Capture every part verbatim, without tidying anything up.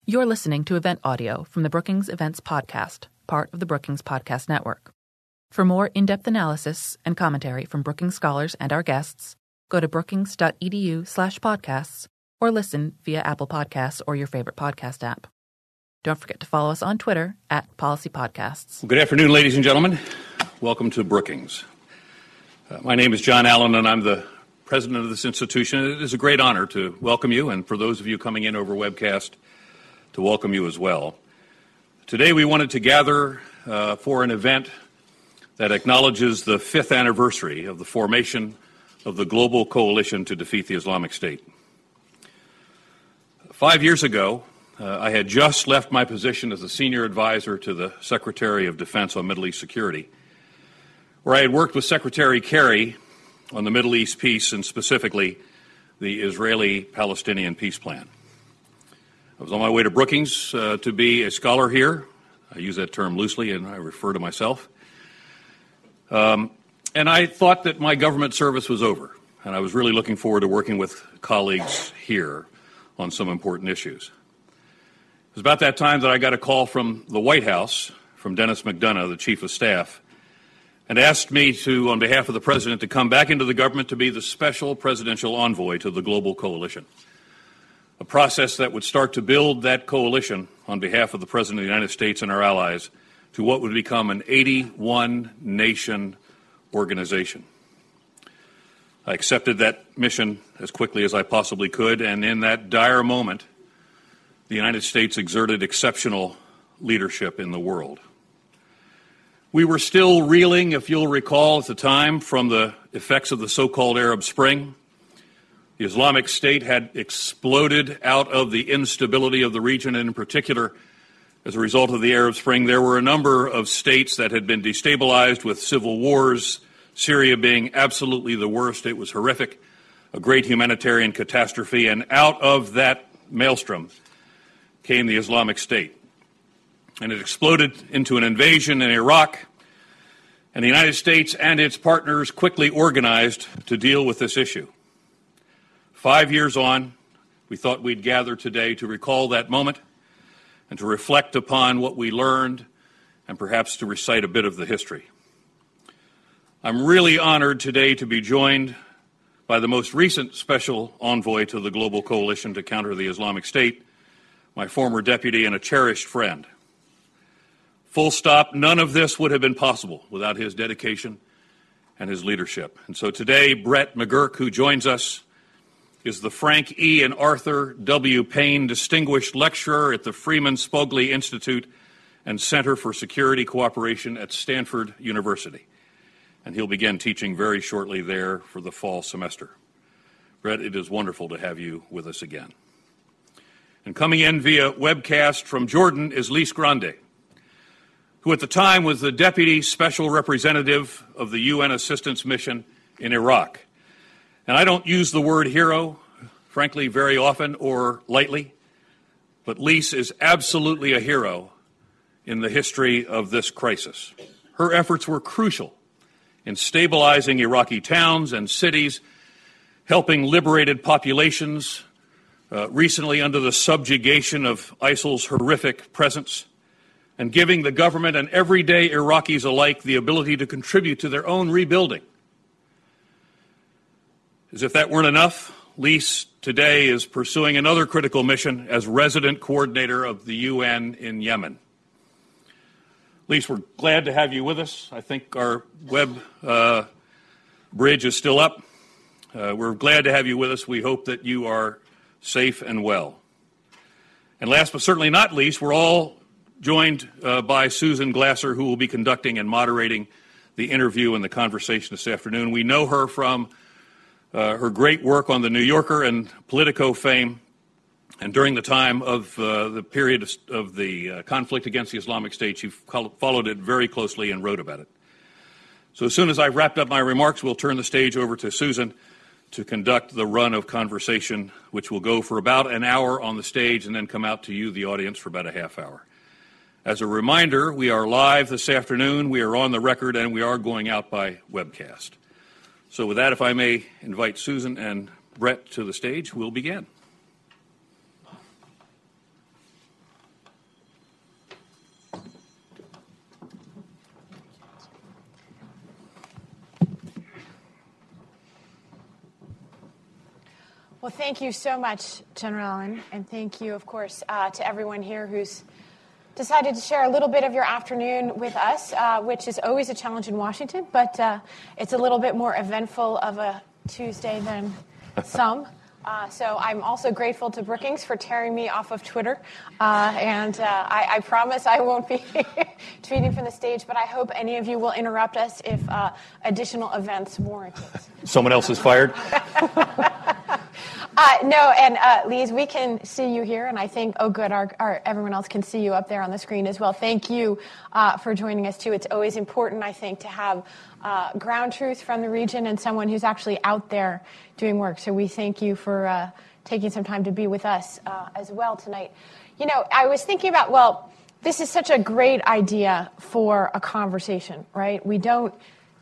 You're listening to event audio from the Brookings Events Podcast, part of the Brookings Podcast Network. For more in-depth analysis and commentary from Brookings scholars and our guests, go to brookings.edu slash podcasts or listen via Apple Podcasts or your favorite podcast app. Don't forget to follow us on Twitter at Policy Podcasts. Good afternoon, ladies and gentlemen. Welcome to Brookings. Uh, my name is John Allen, and I'm the president of this institution. It is a great honor to welcome you, and for those of you coming in over webcast, to welcome you as well. Today we wanted to gather uh, for an event that acknowledges the fifth anniversary of the formation of the Global Coalition to Defeat the Islamic State. Five years ago, uh, I had just left my position as a senior advisor to the Secretary of Defense on Middle East security, where I had worked with Secretary Kerry on the Middle East peace and specifically the Israeli-Palestinian peace plan. I was on my way to Brookings uh, to be a scholar here. I use that term loosely, and I refer to myself. Um, and I thought that my government service was over, and I was really looking forward to working with colleagues here on some important issues. It was about that time that I got a call from the White House, from Dennis McDonough, the Chief of Staff, and asked me to, on behalf of the President, to come back into the government to be the special presidential envoy to the Global Coalition, a process that would start to build that coalition on behalf of the President of the United States and our allies to what would become an eighty-one nation organization. I accepted that mission as quickly as I possibly could, and in that dire moment, the United States exerted exceptional leadership in the world. We were still reeling, if you'll recall, at the time from the effects of the so-called Arab Spring. The Islamic State had exploded out of the instability of the region, and in particular, as a result of the Arab Spring, there were a number of states that had been destabilized with civil wars, Syria being absolutely the worst. It was horrific, a great humanitarian catastrophe, and out of that maelstrom came the Islamic State. And it exploded into an invasion in Iraq, and the United States and its partners quickly organized to deal with this issue. Five years on, we thought we'd gather today to recall that moment and to reflect upon what we learned and perhaps to recite a bit of the history. I'm really honored today to be joined by the most recent special envoy to the Global Coalition to counter the Islamic State, my former deputy and a cherished friend. Full stop, none of this would have been possible without his dedication and his leadership. And so today, Brett McGurk, who joins us, is the Frank E. and Arthur W. Payne Distinguished Lecturer at the Freeman Spogli Institute and Center for Security Cooperation at Stanford University. And he'll begin teaching very shortly there for the fall semester. Brett, it is wonderful to have you with us again. And coming in via webcast from Jordan is Lise Grande, who at the time was the Deputy Special Representative of the U N Assistance Mission in Iraq. And I don't use the word hero, frankly, very often or lightly, but Lise is absolutely a hero in the history of this crisis. Her efforts were crucial in stabilizing Iraqi towns and cities, helping liberated populations uh, recently under the subjugation of ISIL's horrific presence, and giving the government and everyday Iraqis alike the ability to contribute to their own rebuilding. As if that weren't enough, Lise today is pursuing another critical mission as resident coordinator of the U N in Yemen. Lise, we're glad to have you with us. I think our web uh, bridge is still up. Uh, we're glad to have you with us. We hope that you are safe and well. And last but certainly not least, we're all joined uh, by Susan Glasser, who will be conducting and moderating the interview and the conversation this afternoon. We know her from uh, her great work on the New Yorker and Politico fame, and during the time of uh, the period of, of the uh, conflict against the Islamic State, she followed it very closely and wrote about it. So as soon as I've wrapped up my remarks, we'll turn the stage over to Susan to conduct the run of conversation, which will go for about an hour on the stage and then come out to you, the audience, for about a half hour. As a reminder, we are live this afternoon, we are on the record, and we are going out by webcast. So with that, if I may invite Susan and Brett to the stage, we'll begin. Well, thank you so much, General Allen, and thank you, of course, uh, to everyone here who's decided to share a little bit of your afternoon with us, uh, which is always a challenge in Washington, but uh, it's a little bit more eventful of a Tuesday than some. Uh, so I'm also grateful to Brookings for tearing me off of Twitter, uh, and uh, I, I promise I won't be tweeting from the stage, but I hope any of you will interrupt us if uh, additional events warrant it. Someone else is fired? Uh, no, and uh, Lise, we can see you here, and I think, oh, good, our, our, everyone else can see you up there on the screen as well. Thank you uh, for joining us, too. It's always important, I think, to have uh, ground truth from the region and someone who's actually out there doing work. So we thank you for uh, taking some time to be with us uh, as well tonight. You know, I was thinking about, well, this is such a great idea for a conversation, right? We don't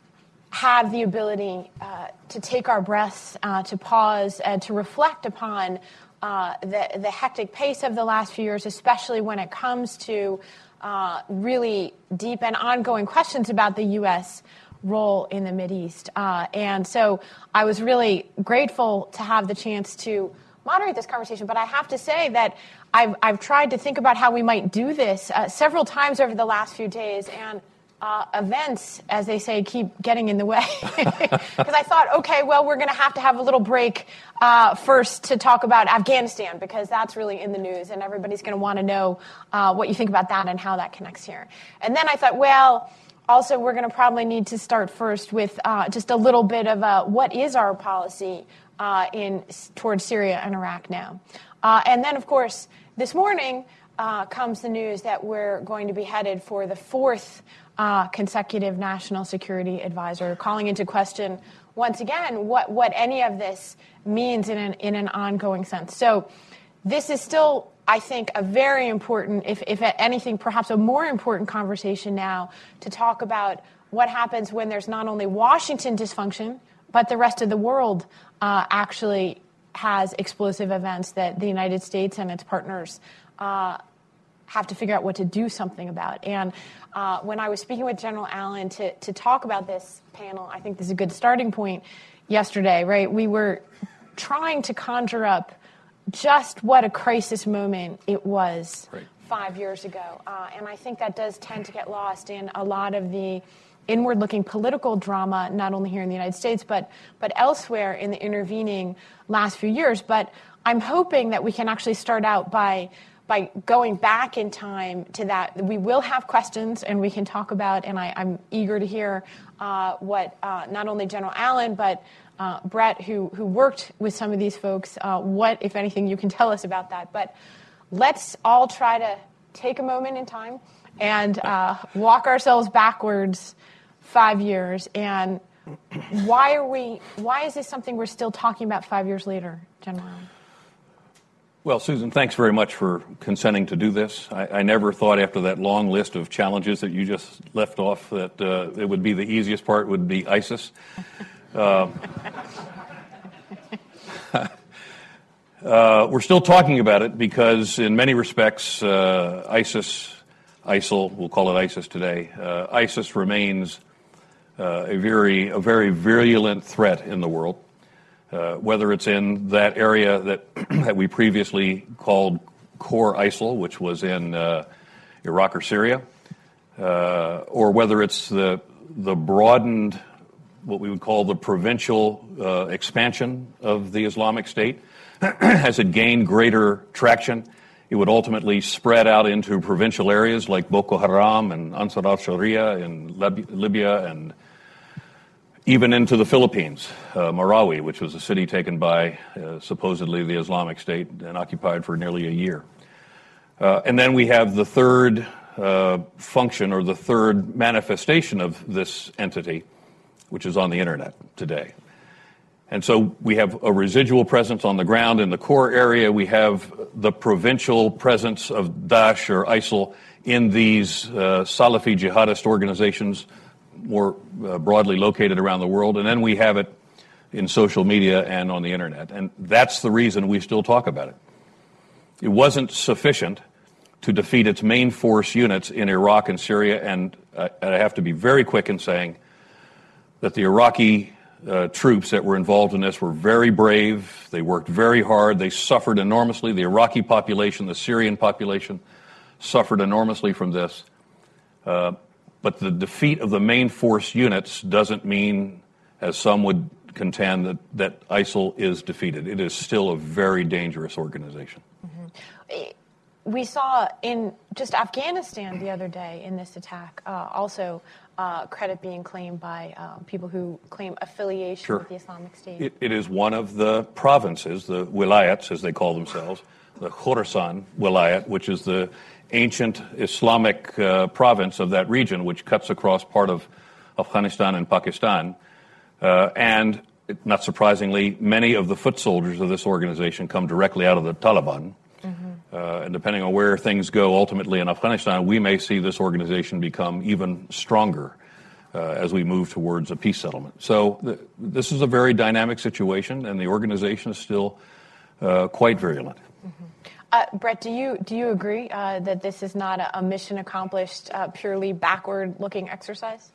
have the ability uh, to take our breaths, uh, to pause, and to reflect upon uh, the, the hectic pace of the last few years, especially when it comes to uh, really deep and ongoing questions about the U S role in the Mideast. Uh, and so I was really grateful to have the chance to moderate this conversation, but I have to say that I've, I've tried to think about how we might do this uh, several times over the last few days, and Uh, events, as they say, keep getting in the way. Because I thought, okay, well, we're going to have to have a little break uh, first to talk about Afghanistan, because that's really in the news, and everybody's going to want to know uh, what you think about that and how that connects here. And then I thought, well, also we're going to probably need to start first with uh, just a little bit of a, what is our policy uh, in towards Syria and Iraq now? Uh, and then, of course, this morning uh, comes the news that we're going to be headed for the fourth Uh, consecutive national security advisor, calling into question once again what, what any of this means in an in an ongoing sense. So this is still, I think, a very important, if, if anything, perhaps a more important conversation now to talk about what happens when there's not only Washington dysfunction, but the rest of the world uh, actually has explosive events that the United States and its partners uh, have to figure out what to do something about. And uh, when I was speaking with General Allen to, to talk about this panel, I think this is a good starting point yesterday, right? We were trying to conjure up just what a crisis moment it was right. five years ago. Uh, and I think that does tend to get lost in a lot of the inward-looking political drama, not only here in the United States, but but elsewhere in the intervening last few years. But I'm hoping that we can actually start out by by going back in time to that. We will have questions, and we can talk about, and I, I'm eager to hear uh, what uh, not only General Allen, but uh, Brett, who, who worked with some of these folks, uh, what, if anything, you can tell us about that. But let's all try to take a moment in time and uh, walk ourselves backwards five years. And why are we, why is this something we're still talking about five years later, General Allen? Well, Susan, thanks very much for consenting to do this. I, I never thought after that long list of challenges that you just left off that uh, it would be the easiest part would be ISIS. Uh, uh, we're still talking about it because in many respects, uh, ISIS, ISIL, we'll call it ISIS today, uh, ISIS remains uh, a very, a very virulent threat in the world. Uh, whether it's in that area that that we previously called core ISIL, which was in uh, Iraq or Syria, uh, or whether it's the the broadened, what we would call the provincial uh, expansion of the Islamic State, as it gained greater traction, it would ultimately spread out into provincial areas like Boko Haram and Ansar al-Sharia in Lib- Libya and even into the Philippines, uh, Marawi, which was a city taken by uh, supposedly the Islamic State and occupied for nearly a year. Uh, and then we have the third uh, function or the third manifestation of this entity, which is on the internet today. And so we have a residual presence on the ground in the core area. We have the provincial presence of Daesh or ISIL in these uh, Salafi jihadist organizations more uh, broadly located around the world, and then we have it in social media and on the internet. And that's the reason we still talk about it. It wasn't sufficient to defeat its main force units in Iraq and Syria, and uh, I have to be very quick in saying that the Iraqi uh, troops that were involved in this were very brave. They worked very hard. They suffered enormously. The Iraqi population, the Syrian population suffered enormously from this. Uh, but the defeat of the main force units doesn't mean, as some would contend, that, that ISIL is defeated. It is still a very dangerous organization. Mm-hmm. We saw in just Afghanistan the other day in this attack uh, also uh, credit being claimed by uh, people who claim affiliation Sure. with the Islamic State. It, it is one of the provinces, the wilayats as they call themselves, the Khorasan wilayat, which is the ancient Islamic uh, province of that region, which cuts across part of Afghanistan and Pakistan. Uh, and not surprisingly, many of the foot soldiers of this organization come directly out of the Taliban. Mm-hmm. Uh, and depending on where things go ultimately in Afghanistan, we may see this organization become even stronger uh, as we move towards a peace settlement. So th- this is a very dynamic situation, and the organization is still uh, quite virulent. Mm-hmm. Uh, Brett, do you do you agree uh, that this is not a, a mission accomplished, uh, purely backward-looking exercise?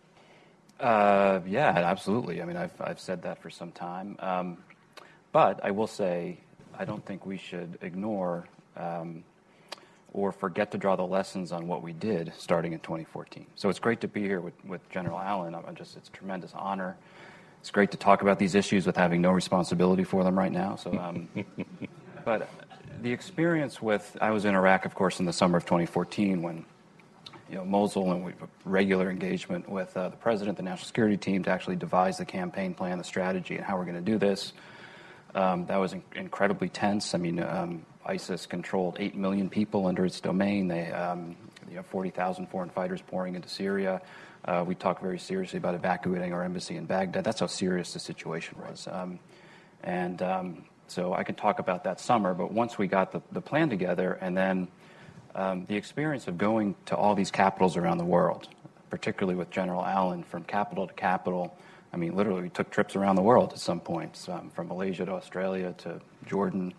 Uh, yeah, absolutely. I mean, I've I've said that for some time, um, but I will say I don't think we should ignore um, or forget to draw the lessons on what we did starting in twenty fourteen. So it's great to be here with, with General Allen. I'm just it's a tremendous honor. It's great to talk about these issues with having no responsibility for them right now. So, um, but the experience with I was in Iraq, of course, in the summer of twenty fourteen when. You know, Mosul, and we have regular engagement with uh, the president, the national security team, to actually devise the campaign plan, the strategy, and how we're going to do this. Um, that was in- incredibly tense. I mean, um, ISIS controlled eight million people under its domain. They, um, you know, forty thousand foreign fighters pouring into Syria. Uh, we talked very seriously about evacuating our embassy in Baghdad. That's how serious the situation was. Um, and um, so I can talk about that summer, but once we got the, the plan together, and then Um, the experience of going to all these capitals around the world, particularly with General Allen, from capital to capital. I mean, literally, we took trips around the world at some points, um, from Malaysia to Australia to Jordan.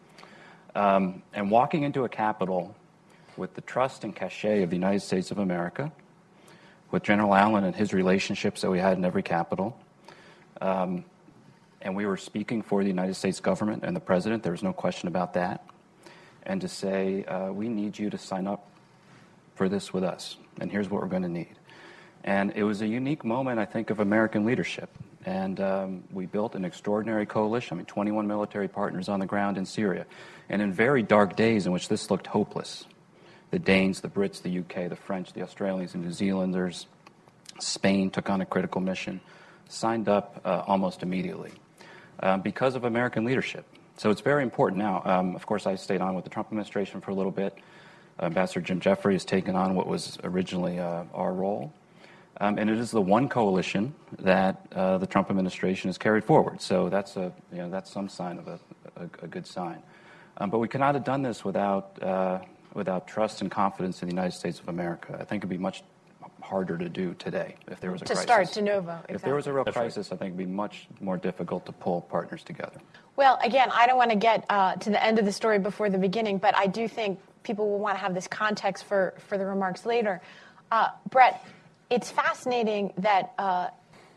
Um, and walking into a capital with the trust and cachet of the United States of America, with General Allen and his relationships that we had in every capital, um, and we were speaking for the United States government and the president, there was no question about that. And to say, uh, we need you to sign up for this with us, and here's what we're going to need. And it was a unique moment, I think, of American leadership. And um, we built an extraordinary coalition, I mean, twenty-one military partners on the ground in Syria. And in very dark days in which this looked hopeless, the Danes, the Brits, the U K, the French, the Australians, the New Zealanders, Spain took on a critical mission, signed up uh, almost immediately uh, because of American leadership. So it's very important now. Um, of course, I stayed on with the Trump administration for a little bit. Ambassador Jim Jeffrey has taken on what was originally uh, our role. Um, and it is the one coalition that uh, the Trump administration has carried forward. So that's a you know that's some sign of a, a, a good sign. Um, but we could not have done this without uh, without trust and confidence in the United States of America. I think it'd be much harder to do today if there was a to crisis. To start de novo. Exactly. If there was a real That's crisis, right. I think it'd be much more difficult to pull partners together. Well, again, I don't want to get uh, to the end of the story before the beginning, but I do think people will want to have this context for, for the remarks later. Uh, Brett, it's fascinating that uh,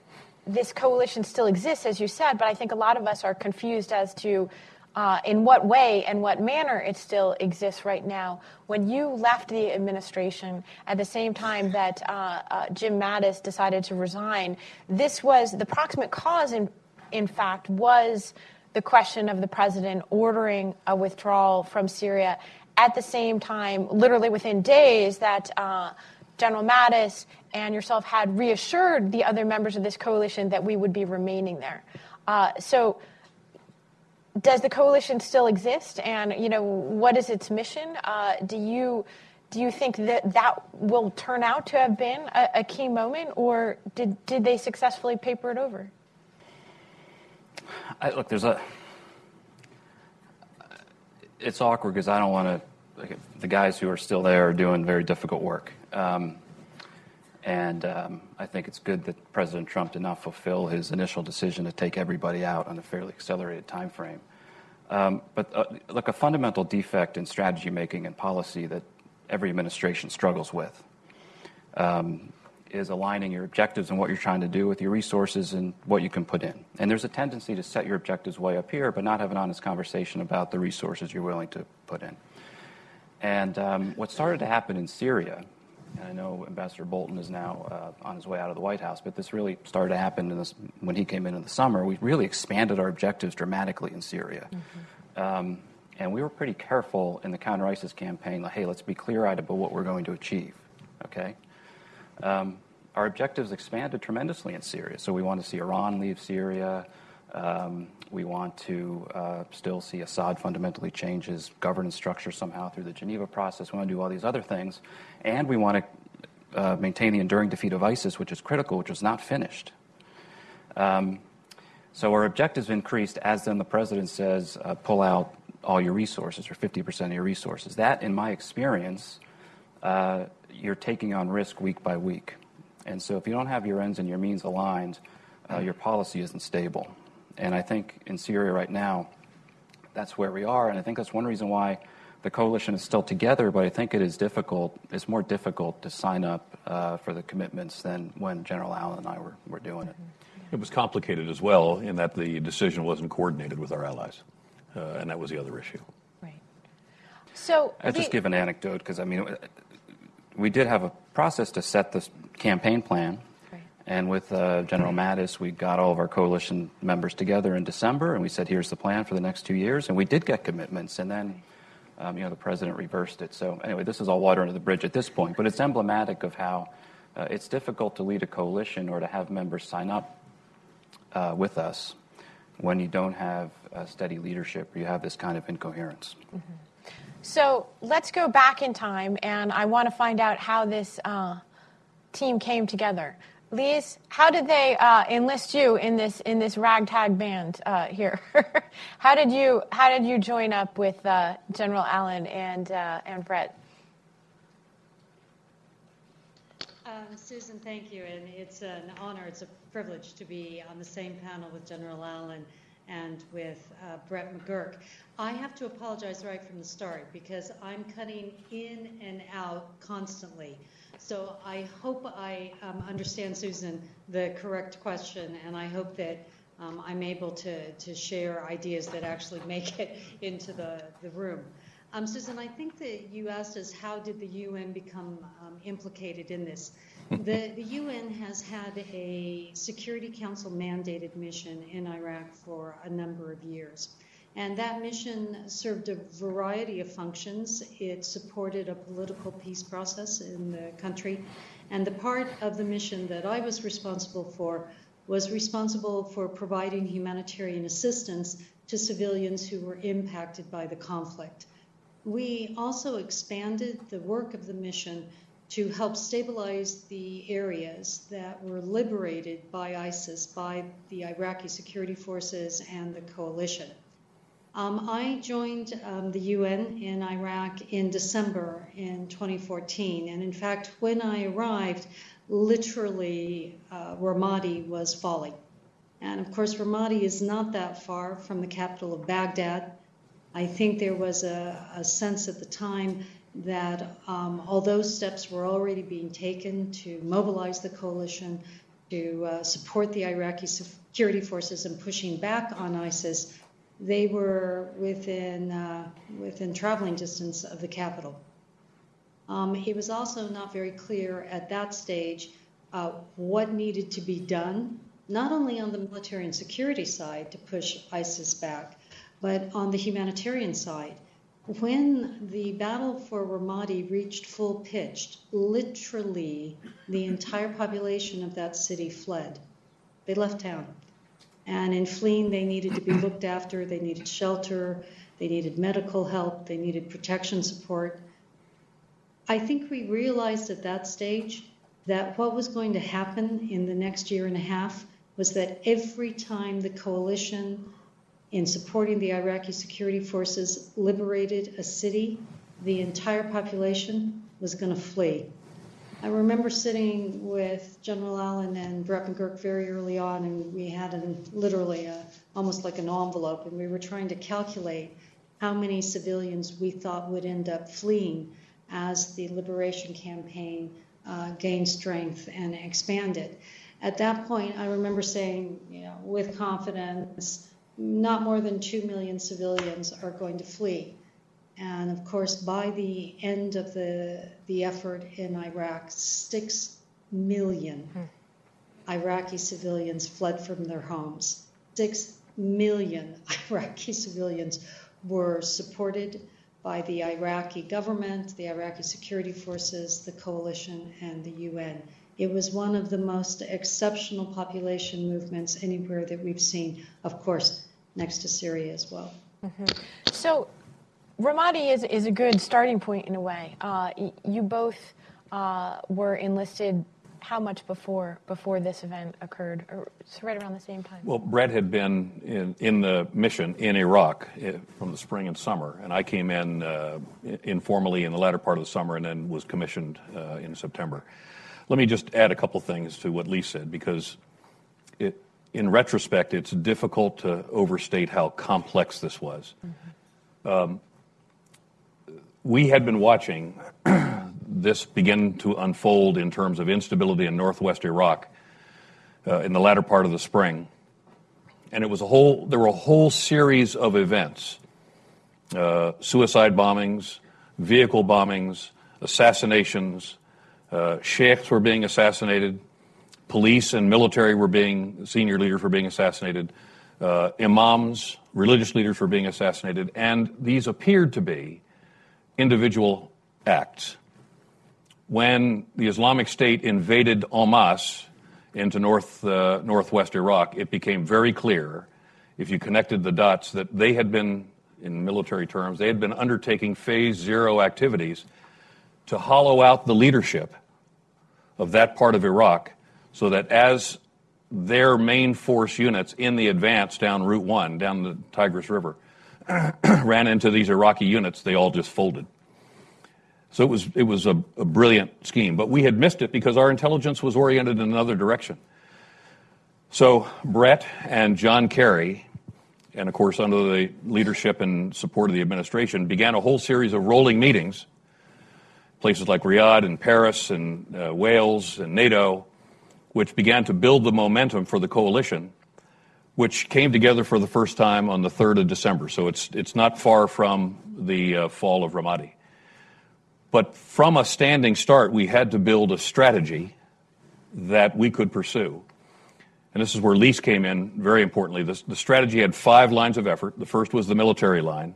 this coalition still exists, as you said, but I think a lot of us are confused as to uh, in what way and what manner it still exists right now. When you left the administration at the same time that uh, uh, Jim Mattis decided to resign, this was the proximate cause, in, in fact, was the question of the president ordering a withdrawal from Syria at the same time, literally within days, that uh, General Mattis and yourself had reassured the other members of this coalition that we would be remaining there. Uh, so does the coalition still exist? And, you know, what is its mission? Uh, do you do you think that that will turn out to have been a, a key moment, or did, did they successfully paper it over? I, look, there's a. It's awkward because I don't want to. Like, the guys who are still there are doing very difficult work, um, and um, I think it's good that President Trump did not fulfill his initial decision to take everybody out on a fairly accelerated time frame. Um, but uh, look, a fundamental defect in strategy making and policy that every administration struggles with um, is aligning your objectives and what you're trying to do with your resources and what you can put in. And there's a tendency to set your objectives way up here, but not have an honest conversation about the resources you're willing to put in. And um, what started to happen in Syria, and I know Ambassador Bolton is now uh, on his way out of the White House, but this really started to happen in this, when he came in in the summer. We really expanded our objectives dramatically in Syria. Mm-hmm. Um, and we were pretty careful in the counter-ISIS campaign, like, hey, let's be clear-eyed about what we're going to achieve, okay? Um, our objectives expanded tremendously in Syria. So we want to see Iran leave Syria. Um, we want to uh, still see Assad fundamentally change his governance structure somehow through the Geneva process. We want to do all these other things. And we want to uh, maintain the enduring defeat of ISIS, which is critical, which is not finished. Um, so our objectives increased as then the president says, uh, pull out all your resources or fifty percent of your resources. That, in my experience, uh, you're taking on risk week by week. And so if you don't have your ends and your means aligned, uh, your policy isn't stable. And I think in Syria right now, that's where we are. And I think that's one reason why the coalition is still together, but I think it is difficult, it's more difficult to sign up uh, for the commitments than when General Allen and I were, were doing it. It was complicated as well in that the decision wasn't coordinated with our allies. Uh, and that was the other issue. Right. So I'll just give an anecdote because, I mean, we did have a process to set this campaign plan. Right. And with uh, General Mattis, we got all of our coalition members together in December, and we said, here's the plan for the next two years. And we did get commitments, and then, um, you know, the president reversed it. So anyway, this is all water under the bridge at this point. But it's emblematic of how uh, it's difficult to lead a coalition or to have members sign up uh, with us when you don't have uh, steady leadership or you have this kind of incoherence. Mm-hmm. So let's go back in time, and I want to find out how this uh, team came together. Lise, how did they uh, enlist you in this in this ragtag band uh, here? how did you how did you join up with uh, General Allen and uh, and Brett? Um, Susan, thank you, and it's an honor, it's a privilege to be on the same panel with General Allen and with uh, Brett McGurk. I have to apologize right from the start because I'm cutting in and out constantly. So I hope I um, understand, Susan, the correct question, and I hope that um, I'm able to, to share ideas that actually make it into the, the room. Um, Susan, I think that you asked us how did the U N become um, implicated in this. The, the U N has had a Security Council mandated mission in Iraq for a number of years. And that mission served a variety of functions. It supported a political peace process in the country. And the part of the mission that I was responsible for was responsible for providing humanitarian assistance to civilians who were impacted by the conflict. We also expanded the work of the mission to help stabilize the areas that were liberated by ISIS, by the Iraqi security forces and the coalition. Um, I joined um, the U N in Iraq in December in twenty fourteen, and in fact, when I arrived, literally uh, Ramadi was falling. And of course, Ramadi is not that far from the capital of Baghdad. I think there was a, a sense at the time that um, although steps were already being taken to mobilize the coalition, to uh, support the Iraqi security forces in pushing back on ISIS, they were within, uh, within traveling distance of the capital. Um, it was also not very clear at that stage uh, what needed to be done, not only on the military and security side to push ISIS back, but on the humanitarian side. When the battle for Ramadi reached full pitch, literally the entire population of that city fled. They left town. And in fleeing, they needed to be looked after, they needed shelter, they needed medical help, they needed protection support. I think we realized at that stage that what was going to happen in the next year and a half was that every time the coalition in supporting the Iraqi security forces liberated a city, the entire population was going to flee. I remember sitting with General Allen and Brett McGurk very early on, and we had an, literally a, almost like an envelope, and we were trying to calculate how many civilians we thought would end up fleeing as the liberation campaign uh, gain strength and expand it. At that point, I remember saying, you know, with confidence, not more than two million civilians are going to flee. And of course, by the end of the, the effort in Iraq, six million hmm. Iraqi civilians fled from their homes. Six million Iraqi civilians were supported by the Iraqi government, the Iraqi security forces, the coalition, and the U N. It was one of the most exceptional population movements anywhere that we've seen, of course, next to Syria as well. Mm-hmm. So Ramadi is, is a good starting point in a way. Uh, y- you both uh, were enlisted how much before before this event occurred? Or it's right around the same time? Well, Brett had been in, in the mission in Iraq uh, from the spring and summer, and I came in uh, informally in the latter part of the summer and then was commissioned uh, in September. Let me just add a couple things to what Lee said, because it, in retrospect, it's difficult to overstate how complex this was. Mm-hmm. Um, we had been watching this begin to unfold in terms of instability in northwest Iraq uh, in the latter part of the spring. And it was a whole, there were a whole series of events, uh, suicide bombings, vehicle bombings, assassinations, uh, sheikhs were being assassinated, police and military were being, senior leaders were being assassinated, uh, imams, religious leaders were being assassinated, and these appeared to be individual acts. When the Islamic State invaded en masse into north uh, northwest Iraq, it became very clear, if you connected the dots, that they had been, in military terms, they had been undertaking phase zero activities to hollow out the leadership of that part of Iraq, so that as their main force units in the advance down Route one, down the Tigris River, ran into these Iraqi units, they all just folded. So it was it was a, a brilliant scheme, but we had missed it because our intelligence was oriented in another direction. So Brett and John Kerry, and of course under the leadership and support of the administration, began a whole series of rolling meetings, places like Riyadh and Paris and uh, Wales and NATO, which began to build the momentum for the coalition, which came together for the first time on the third of December. So it's it's not far from the uh, fall of Ramadi. But from a standing start, we had to build a strategy that we could pursue. And this is where Lise came in very importantly. This, the strategy had five lines of effort. The first was the military line,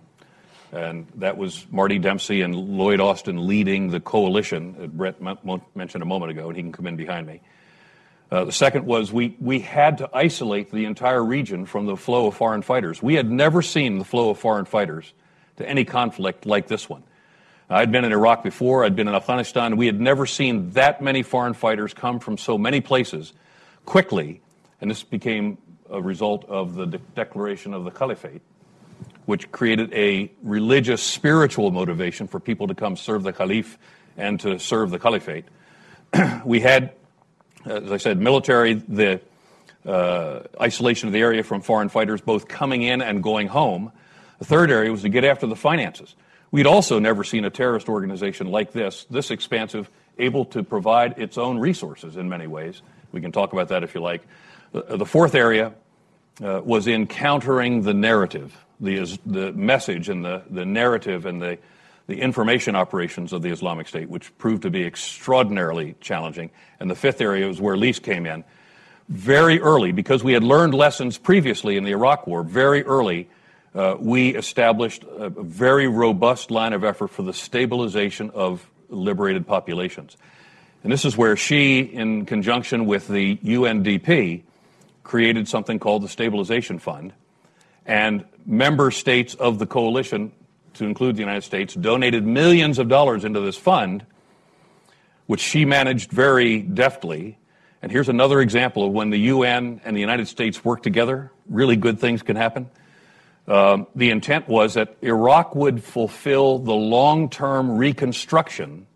and that was Marty Dempsey and Lloyd Austin leading the coalition that Brett m- mentioned a moment ago, and he can come in behind me. Uh, the second was we, we had to isolate the entire region from the flow of foreign fighters. We had never seen the flow of foreign fighters to any conflict like this one. I'd been in Iraq before, I'd been in Afghanistan. We had never seen that many foreign fighters come from so many places quickly, and this became a result of the de- declaration of the Caliphate, which created a religious, spiritual motivation for people to come serve the Caliph and to serve the Caliphate. We had, as I said, military, the uh, isolation of the area from foreign fighters, both coming in and going home. The third area was to get after the finances. We'd also never seen a terrorist organization like this, this expansive, able to provide its own resources in many ways. We can talk about that if you like. The, the fourth area uh, was in countering the narrative, the, the message and the, the narrative and the, the information operations of the Islamic State, which proved to be extraordinarily challenging. And the fifth area was where Lise came in. Very early, because we had learned lessons previously in the Iraq War, very early, Uh, we established a very robust line of effort for the stabilization of liberated populations. And this is where she, in conjunction with the U N D P, created something called the Stabilization Fund. And member states of the coalition, to include the United States, donated millions of dollars into this fund, which she managed very deftly. And here's another example of when the U N and the United States work together, really good things can happen. Um, the intent was that Iraq would fulfill the long-term reconstruction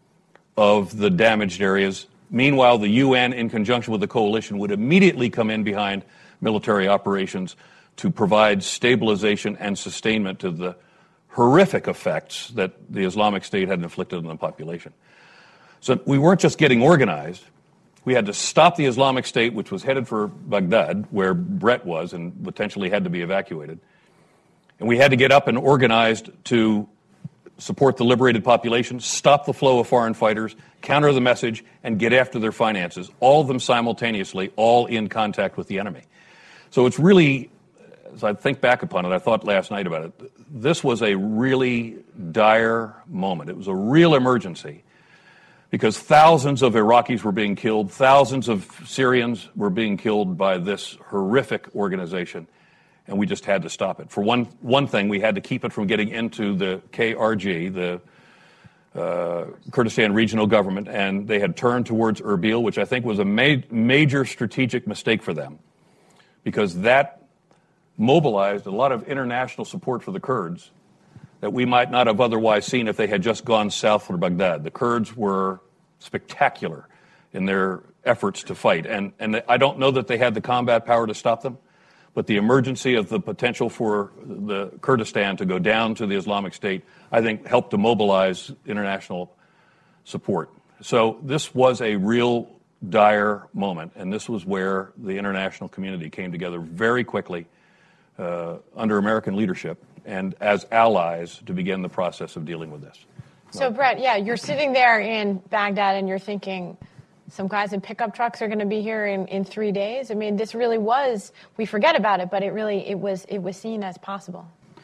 of the damaged areas. Meanwhile, the U N, in conjunction with the coalition, would immediately come in behind military operations to provide stabilization and sustainment to the horrific effects that the Islamic State had inflicted on the population. So we weren't just getting organized. We had to stop the Islamic State, which was headed for Baghdad, where Brett was and potentially had to be evacuated. And we had to get up and organized to support the liberated population, stop the flow of foreign fighters, counter the message, and get after their finances, all of them simultaneously, all in contact with the enemy. So it's really, as I think back upon it, I thought last night about it, this was a really dire moment. It was a real emergency because thousands of Iraqis were being killed, thousands of Syrians were being killed by this horrific organization, and we just had to stop it. For one one thing, we had to keep it from getting into the K R G, the uh, Kurdistan Regional Government, and they had turned towards Erbil, which I think was a ma- major strategic mistake for them, because that mobilized a lot of international support for the Kurds that we might not have otherwise seen if they had just gone south for Baghdad. The Kurds were spectacular in their efforts to fight, and, and I don't know that they had the combat power to stop them, but the emergency of the potential for the Kurdistan to go down to the Islamic State, I think, helped to mobilize international support. So this was a real dire moment, and this was where the international community came together very quickly uh, under American leadership and as allies to begin the process of dealing with this. So, well, Brett, yeah, you're sitting there in Baghdad and you're thinking, some guys in pickup trucks are going to be here in, in three days. I mean, this really was, we forget about it, but it really, it was it was seen as possible.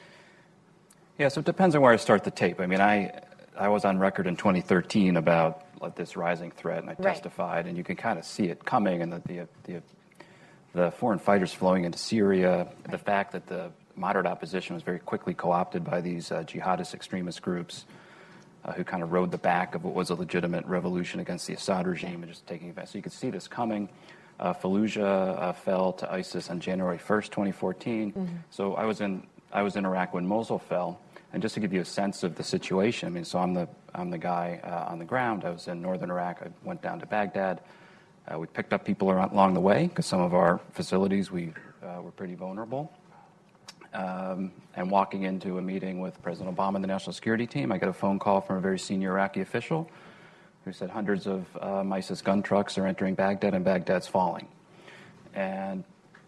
Yeah, so it depends on where I start the tape. I mean, I I was on record in twenty thirteen about this rising threat, and I right. testified, and you can kind of see it coming, and the, the, the, the foreign fighters flowing into Syria, right. the fact that the moderate opposition was very quickly co-opted by these uh, jihadist extremist groups, Uh, who kind of rode the back of what was a legitimate revolution against the Assad regime and just taking advantage. So you could see this coming. Uh, Fallujah uh, fell to ISIS on January first, twenty fourteen. Mm-hmm. So I was in I was in Iraq when Mosul fell, and just to give you a sense of the situation, I mean, so I'm the I'm the guy uh, on the ground. I was in northern Iraq. I went down to Baghdad. Uh, we picked up people around, along the way because some of our facilities we uh, were pretty vulnerable. Um, and walking into a meeting with President Obama and the National Security Team, I got a phone call from a very senior Iraqi official who said hundreds of um, ISIS gun trucks are entering Baghdad and Baghdad's falling. And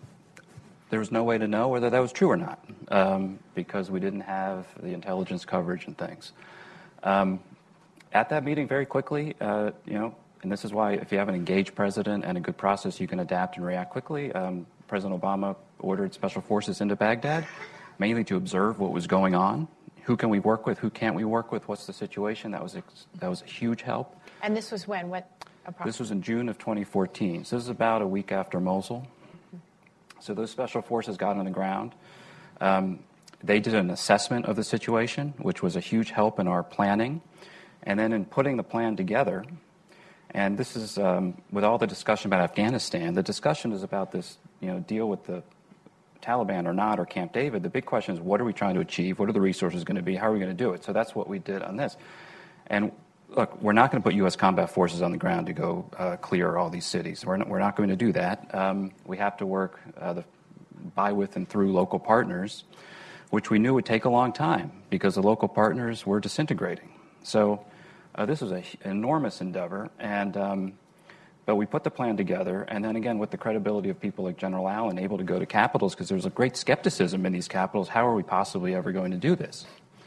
there was no way to know whether that was true or not um, because we didn't have the intelligence coverage and things. Um, at that meeting, very quickly, uh, you know, and this is why if you have an engaged president and a good process, you can adapt and react quickly. Um, President Obama ordered special forces into Baghdad, mainly to observe what was going on. Who can we work with? Who can't we work with? What's the situation? That was ex- that was a huge help. And this was when? What? This was in June of twenty fourteen. So this is about a week after Mosul. Mm-hmm. So those special forces got on the ground. Um, they did an assessment of the situation, which was a huge help in our planning. And then in putting the plan together, and this is, um, with all the discussion about Afghanistan, the discussion is about this, you know, deal with the Taliban or not, or Camp David. The big question is, what are we trying to achieve? What are the resources going to be? How are we going to do it? So that's what we did on this. And look, we're not going to put U S combat forces on the ground to go uh, clear all these cities. We're not, we're not going to do that. Um, we have to work uh, the, by, with, and through local partners, which we knew would take a long time because the local partners were disintegrating. So uh, this was a, an enormous endeavor, and um, but we put the plan together, and then again, with the credibility of people like General Allen, able to go to capitals, because there was a great skepticism in these capitals. How are we possibly ever going to do this?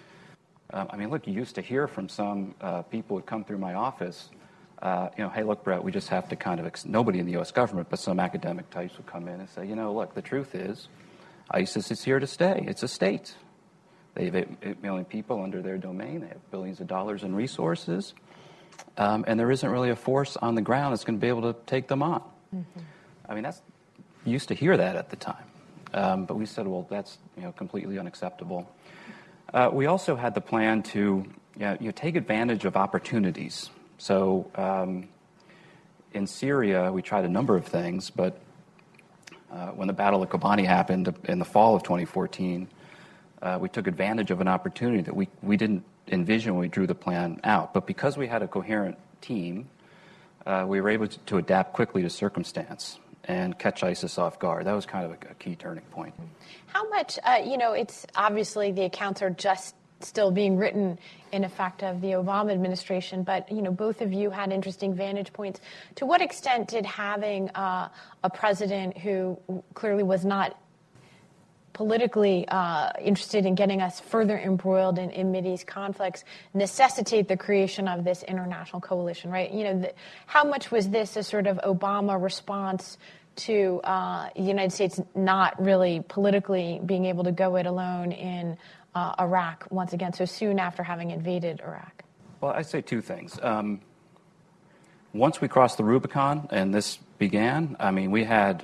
Um, I mean, look, you used to hear from some uh, people who come through my office, uh, you know, hey, look, Brett, we just have to kind of, ex- nobody in the U S government, but some academic types would come in and say, you know, look, the truth is, ISIS is here to stay. It's a state. They have eight million people under their domain. They have billions of dollars in resources. Um, and there isn't really a force on the ground that's going to be able to take them on. Mm-hmm. I mean, that's, you used to hear that at the time. Um, but we said, well, that's, you know, completely unacceptable. Uh, we also had the plan to, you know, you take advantage of opportunities. So um, in Syria, we tried a number of things, but uh, when the Battle of Kobani happened in the fall of twenty fourteen, uh, we took advantage of an opportunity that we, we didn't envision when we drew the plan out. But because we had a coherent team, uh, we were able to, to adapt quickly to circumstance and catch ISIS off guard. That was kind of a, a key turning point. How much, uh, you know, it's obviously the accounts are just still being written in effect of the Obama administration, but you know, both of you had interesting vantage points. To what extent did having uh, a president who clearly was not politically uh, interested in getting us further embroiled in, in Mideast conflicts necessitate the creation of this international coalition, right? You know, the, how much was this a sort of Obama response to uh, the United States not really politically being able to go it alone in uh, Iraq once again, so soon after having invaded Iraq? Well, I'd say two things. Um, once we crossed the Rubicon and this began, I mean, we had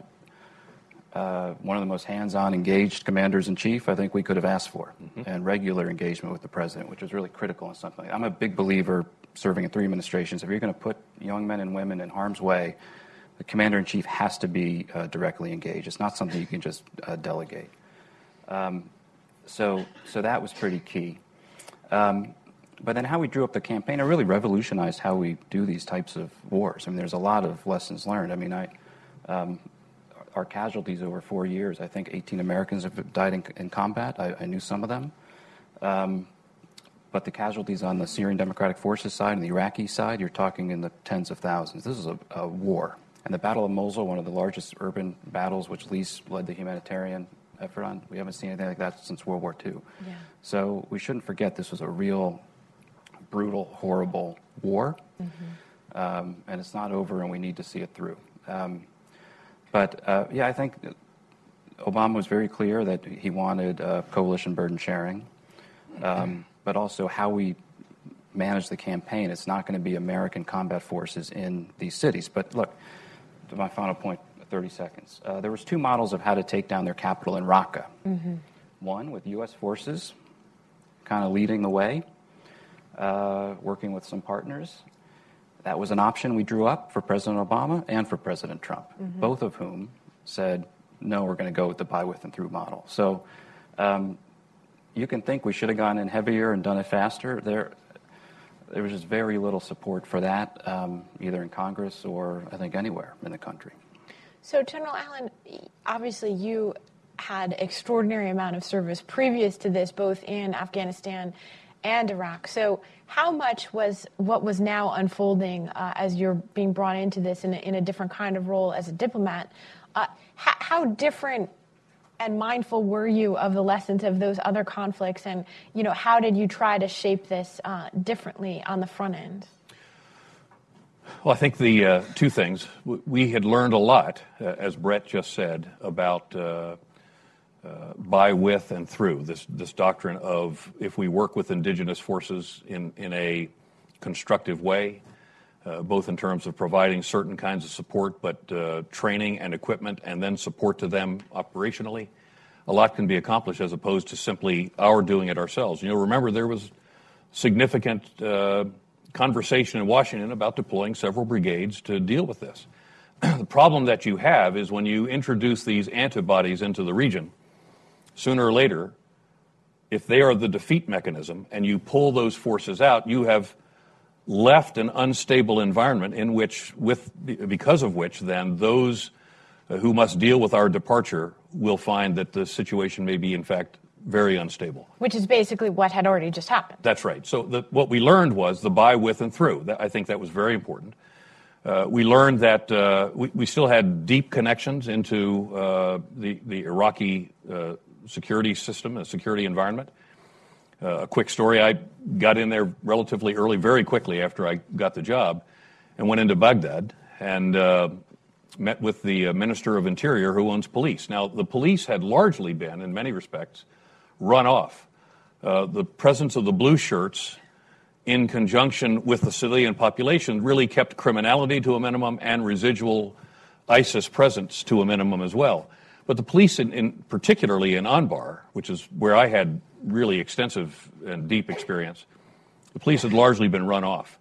uh, one of the most hands-on engaged commanders-in-chief I think we could have asked for, mm-hmm. and regular engagement with the president, which was really critical in something. I'm a big believer, serving in three administrations, if you're going to put young men and women in harm's way, the commander-in-chief has to be uh, directly engaged. It's not something you can just uh, delegate. Um, so, so that was pretty key. Um, but then how we drew up the campaign, it really revolutionized how we do these types of wars. I mean, there's a lot of lessons learned. I mean, I, um, our casualties over four years, I think eighteen Americans have died in, in combat. I, I knew some of them. Um, but the casualties on the Syrian Democratic Forces side and the Iraqi side, you're talking in the tens of thousands. This is a, a war. And the Battle of Mosul, one of the largest urban battles, which least led the humanitarian effort on, we haven't seen anything like that since World War Two. Yeah. So we shouldn't forget this was a real, brutal, horrible war. Mm-hmm. Um, and it's not over, and we need to see it through. Um, but, uh, yeah, I think Obama was very clear that he wanted uh, coalition burden sharing, um, but also how we manage the campaign. It's not going to be American combat forces in these cities. But look, to my final point, thirty seconds. Uh, there was two models of how to take down their capital in Raqqa. Mm-hmm. One with U S forces kind of leading the way, uh, working with some partners. That was an option we drew up for President Obama and for President Trump, mm-hmm. both of whom said, no, we're going to go with the by, with, and through model. So um, you can think we should have gone in heavier and done it faster. There, there was just very little support for that, um, either in Congress or, I think, anywhere in the country. So, General Allen, obviously you had extraordinary amount of service previous to this, both in Afghanistan and Iraq. So how much was what was now unfolding uh, as you're being brought into this in a, in a different kind of role as a diplomat, uh, how, how different and mindful were you of the lessons of those other conflicts, and you know, how did you try to shape this uh, differently on the front end? Well, I think the uh, two things. We had learned a lot, uh, as Brett just said, about uh, uh, by, with, and through, this this doctrine of if we work with indigenous forces in, in a constructive way, uh, both in terms of providing certain kinds of support, but uh, training and equipment, and then support to them operationally, a lot can be accomplished as opposed to simply our doing it ourselves. You know, remember there was significant uh, conversation in Washington about deploying several brigades to deal with this. The problem that you have is when you introduce these antibodies into the region, sooner or later, if they are the defeat mechanism and you pull those forces out, you have left an unstable environment in which, with because of which, then those who must deal with our departure will find that the situation may be, in fact, very unstable. Which is basically what had already just happened. That's right. So the, what we learned was the by, with, and through. That, I think that was very important. Uh, we learned that uh, we, we still had deep connections into uh, the, the Iraqi uh, security system, a security environment. Uh, a quick story, I got in there relatively early, very quickly after I got the job, and went into Baghdad and uh, met with the uh, Minister of Interior who owns police. Now, the police had largely been, in many respects, run off. Uh, the presence of the blue shirts in conjunction with the civilian population really kept criminality to a minimum and residual ISIS presence to a minimum as well. But the police, in, in particularly in Anbar, which is where I had really extensive and deep experience, the police had largely been run off.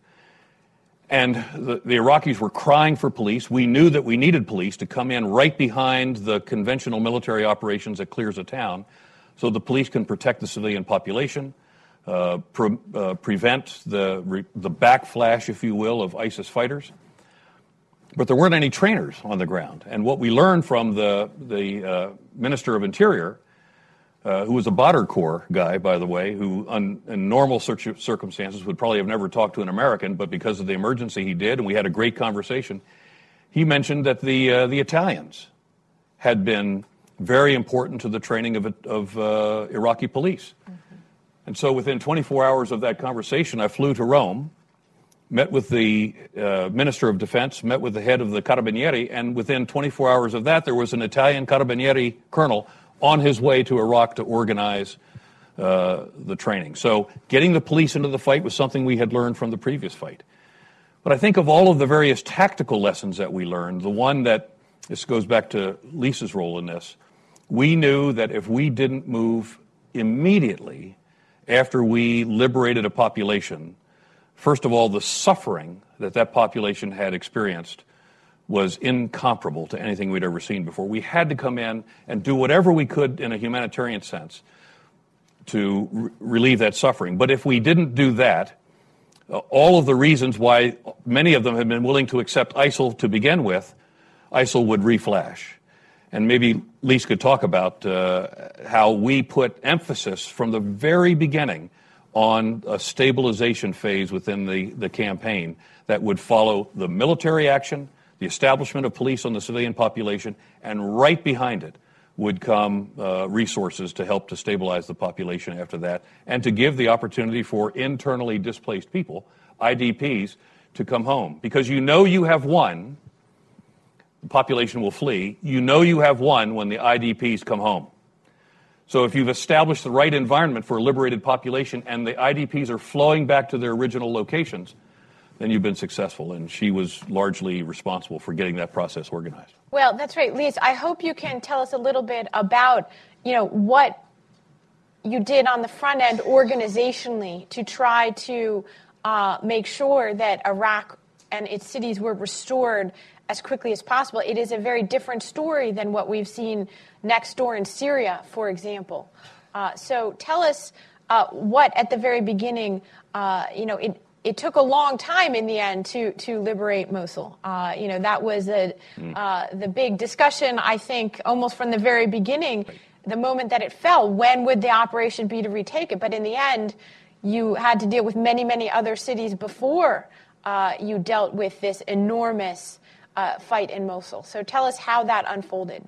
And the, the Iraqis were crying for police. We knew that we needed police to come in right behind the conventional military operations that clears a town so the police can protect the civilian population, uh, pre- uh, prevent the, re- the backflash, if you will, of ISIS fighters. But there weren't any trainers on the ground. And what we learned from the, the uh, Minister of Interior uh, who was a Badr Corps guy, by the way, who un, in normal circumstances would probably have never talked to an American, but because of the emergency he did, and we had a great conversation. He mentioned that the uh, the Italians had been very important to the training of, of uh, Iraqi police. Mm-hmm. And so within twenty-four hours of that conversation, I flew to Rome, met with the uh, Minister of Defense, met with the head of the Carabinieri, and within twenty-four hours of that, there was an Italian Carabinieri colonel on his way to Iraq to organize uh, the training. So getting the police into the fight was something we had learned from the previous fight. But I think of all of the various tactical lessons that we learned, the one that, this goes back to Lisa's role in this, we knew that if we didn't move immediately after we liberated a population, first of all, the suffering that that population had experienced was incomparable to anything we'd ever seen before. We had to come in and do whatever we could in a humanitarian sense to re- relieve that suffering. But if we didn't do that, uh, all of the reasons why many of them had been willing to accept ISIL to begin with, ISIL would reflash. And maybe Lisa could talk about uh, how we put emphasis from the very beginning on a stabilization phase within the, the campaign that would follow the military action, the establishment of police on the civilian population, and right behind it would come uh, resources to help to stabilize the population after that, and to give the opportunity for internally displaced people, I D Ps, to come home. Because you know you have won, the population will flee, you know you have won when the I D Ps come home. So if you've established the right environment for a liberated population and the I D Ps are flowing back to their original locations, then you've been successful. And she was largely responsible for getting that process organized. Well, that's right. Lisa, I hope you can tell us a little bit about, you know, what you did on the front end organizationally to try to uh, make sure that Iraq and its cities were restored as quickly as possible. It is a very different story than what we've seen next door in Syria, for example. Uh, so tell us uh, what, at the very beginning, uh, you know, it, it took a long time in the end to to liberate Mosul. Uh, you know, that was a, uh, the big discussion, I think, almost from the very beginning, the moment that it fell. When would the operation be to retake it? But in the end, you had to deal with many, many other cities before uh, you dealt with this enormous uh, fight in Mosul. So tell us how that unfolded.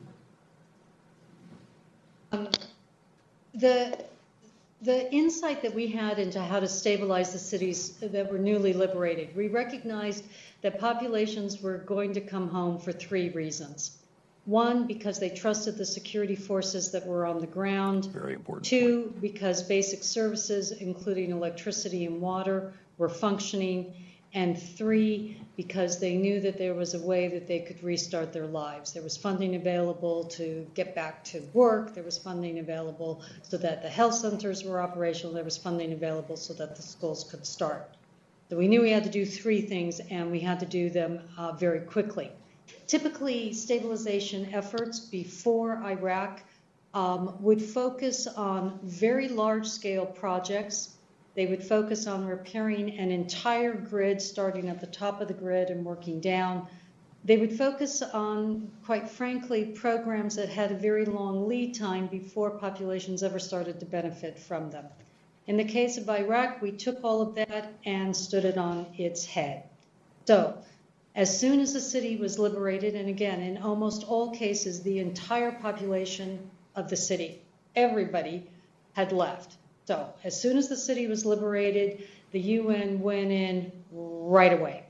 Um, the the insight that we had into how to stabilize the cities that were newly liberated, we recognized that populations were going to come home for three reasons. One, because they trusted the security forces that were on the ground. Very important. Two, point. because basic services, including electricity and water, were functioning. And three, because they knew that there was a way that they could restart their lives. There was funding available to get back to work. There was funding available so that the health centers were operational. There was funding available so that the schools could start. So we knew we had to do three things, and we had to do them uh, very quickly. Typically, stabilization efforts before Iraq um, would focus on very large-scale projects. They would focus on repairing an entire grid, starting at the top of the grid and working down. They would focus on, quite frankly, programs that had a very long lead time before populations ever started to benefit from them. In the case of Iraq, we took all of that and stood it on its head. So, as soon as the city was liberated, and again, in almost all cases, the entire population of the city, everybody had left. So as soon as the city was liberated, the U N went in right away.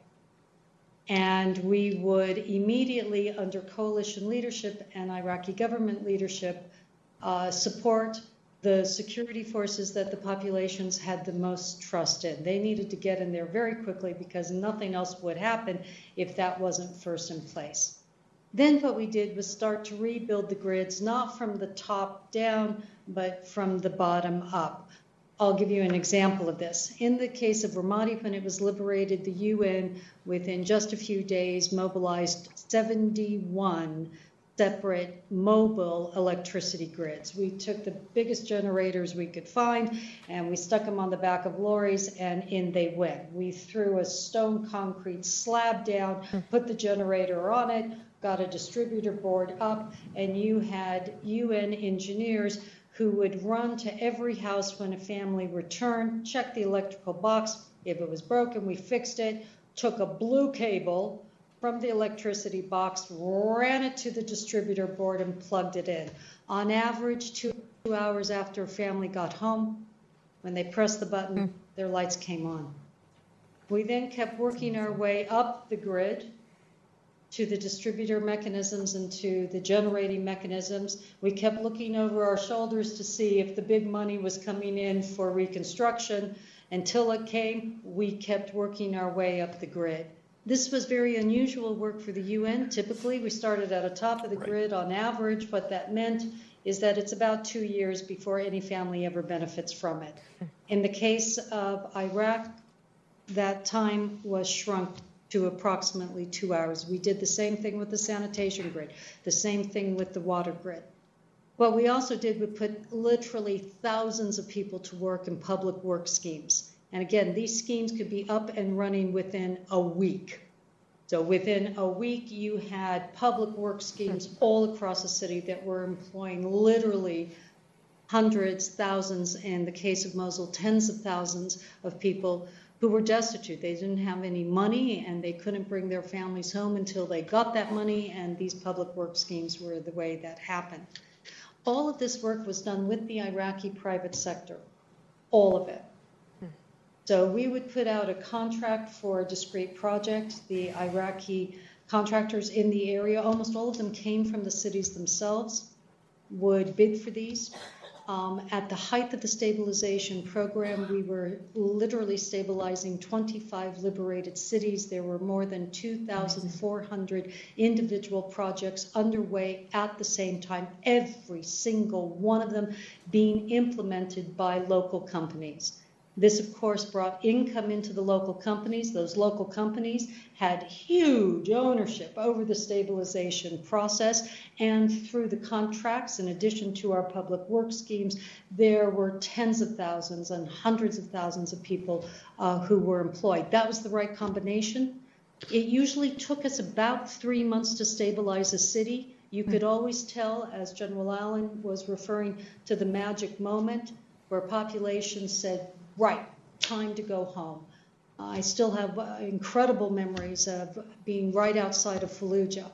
And we would immediately, under coalition leadership and Iraqi government leadership, uh, support the security forces that the populations had the most trust in. They needed to get in there very quickly because nothing else would happen if that wasn't first in place. Then what we did was start to rebuild the grids, not from the top down, but from the bottom up. I'll give you an example of this. In the case of Ramadi, when it was liberated, the U N, within just a few days, mobilized seventy-one separate mobile electricity grids. We took the biggest generators we could find, and we stuck them on the back of lorries, and in they went. We threw a stone concrete slab down, put the generator on it, got a distributor board up, and you had U N engineers who would run to every house when a family returned, check the electrical box. If it was broken, we fixed it, took a blue cable from the electricity box, ran it to the distributor board and plugged it in. On average, two hours after a family got home, when they pressed the button, mm. their lights came on. We then kept working our way up the grid to the distributor mechanisms and to the generating mechanisms. We kept looking over our shoulders to see if the big money was coming in for reconstruction. Until it came, we kept working our way up the grid. This was very unusual work for the U N. Typically, we started at the top of the right. grid on average. What that meant is that it's about two years before any family ever benefits from it. In the case of Iraq, that time was shrunk to approximately two hours. We did the same thing with the sanitation grid, the same thing with the water grid. What we also did, we put literally thousands of people to work in public work schemes. And again, these schemes could be up and running within a week. So within a week, you had public work schemes all across the city that were employing literally hundreds, thousands, in the case of Mosul, tens of thousands of people who were destitute. They didn't have any money and they couldn't bring their families home until they got that money, and these public work schemes were the way that happened. All of this work was done with the Iraqi private sector, all of it. So we would put out a contract for a discrete project. The Iraqi contractors in the area, almost all of them came from the cities themselves, would bid for these. Um, at the height of the stabilization program, we were literally stabilizing twenty-five liberated cities. There were more than two thousand four hundred individual projects underway at the same time, every single one of them being implemented by local companies. This, of course, brought income into the local companies. Those local companies had huge ownership over the stabilization process. And through the contracts, in addition to our public work schemes, there were tens of thousands and hundreds of thousands of people uh, who were employed. That was the right combination. It usually took us about three months to stabilize a city. You could always tell, as General Allen was referring to the magic moment, where populations said, right, time to go home. Uh, I still have uh, incredible memories of being right outside of Fallujah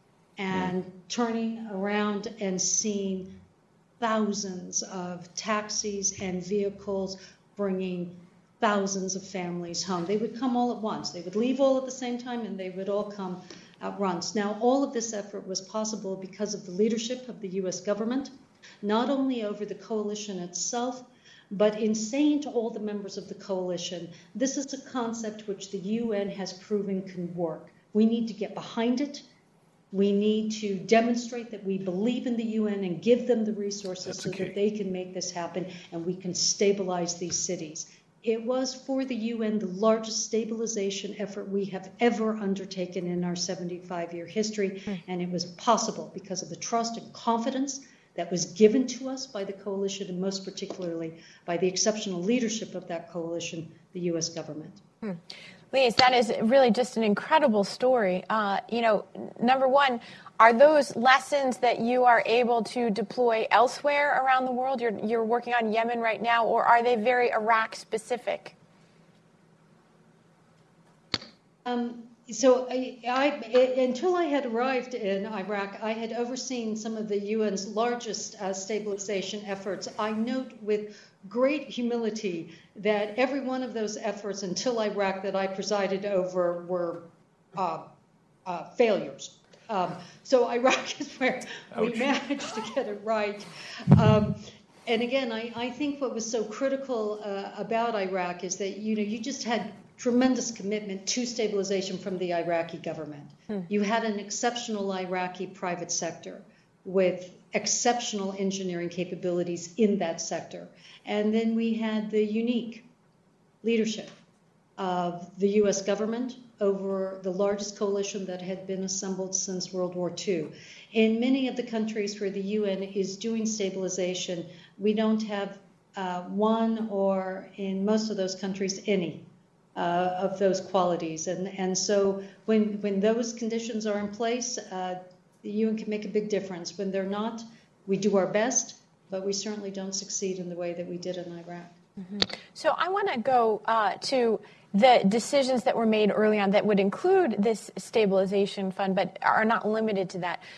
and mm. turning around and seeing thousands of taxis and vehicles bringing thousands of families home. They would come all at once. They would leave all at the same time, and they would all come at once. Now, all of this effort was possible because of the leadership of the U S government, not only over the coalition itself, but in saying to all the members of the coalition, this is a concept which the U N has proven can work. We need to get behind it. We need to demonstrate that we believe in the U N and give them the resources so that they can make this happen and we can stabilize these cities. It was for the U N the largest stabilization effort we have ever undertaken in our seventy-five-year history, mm. and it was possible because of the trust and confidence that was given to us by the coalition, and most particularly by the exceptional leadership of that coalition, the U S government. Hmm. Lise, that is really just an incredible story. Uh, you know, number one, are those lessons that you are able to deploy elsewhere around the world? You're, you're working on Yemen right now, or are they very Iraq-specific? Um, So I, I, until I had arrived in Iraq, I had overseen some of the U N's largest uh, stabilization efforts. I note with great humility that every one of those efforts until Iraq that I presided over were uh, uh, failures. Um, so Iraq is where Ouch. we managed to get it right. Um, and again, I, I think what was so critical uh, about Iraq is that, you know, you just had tremendous commitment to stabilization from the Iraqi government. Hmm. You had an exceptional Iraqi private sector with exceptional engineering capabilities in that sector. And then we had the unique leadership of the U S government over the largest coalition that had been assembled since World War Two. In many of the countries where the U N is doing stabilization, we don't have uh, one, or in most of those countries, any Uh, of those qualities. And, and so when, when those conditions are in place, uh, the U N can make a big difference. When they're not, we do our best, but we certainly don't succeed in the way that we did in Iraq. Mm-hmm. So I want to go uh, to the decisions that were made early on that would include this stabilization fund, but are not limited to that.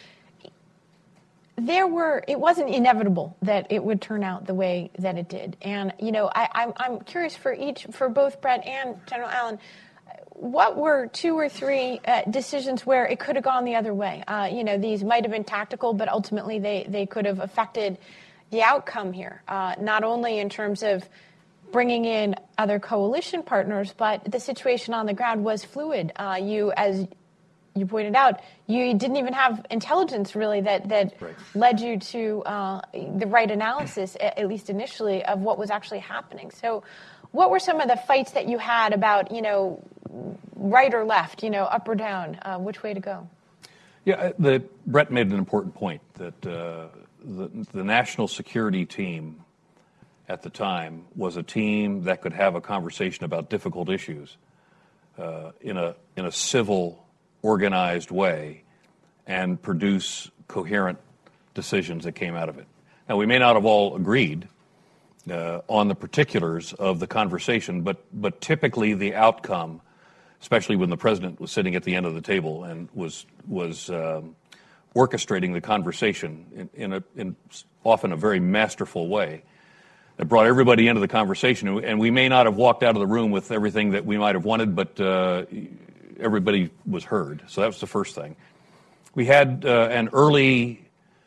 There were, it wasn't inevitable that it would turn out the way that it did. And, you know, I, I'm, I'm curious for each, for both Brett and General Allen, what were two or three uh, decisions where it could have gone the other way? Uh, you know, these might have been tactical, but ultimately they, they could have affected the outcome here, uh, not only in terms of bringing in other coalition partners, but the situation on the ground was fluid. Uh, you, as you pointed out, you didn't even have intelligence really that, that right. led you to uh, the right analysis, at least initially, of what was actually happening. So what were some of the fights that you had about, you know, right or left, you know, up or down, uh, which way to go? Yeah, the, Brett made an important point that uh, the, the national security team at the time was a team that could have a conversation about difficult issues uh, in a in a civil, organized way and produce coherent decisions that came out of it. Now, we may not have all agreed uh, on the particulars of the conversation, but but typically the outcome, especially when the president was sitting at the end of the table and was was um, orchestrating the conversation in, in, a, in often a very masterful way, that brought everybody into the conversation. And we may not have walked out of the room with everything that we might have wanted, but uh, everybody was heard. So that was the first thing. We had uh, an early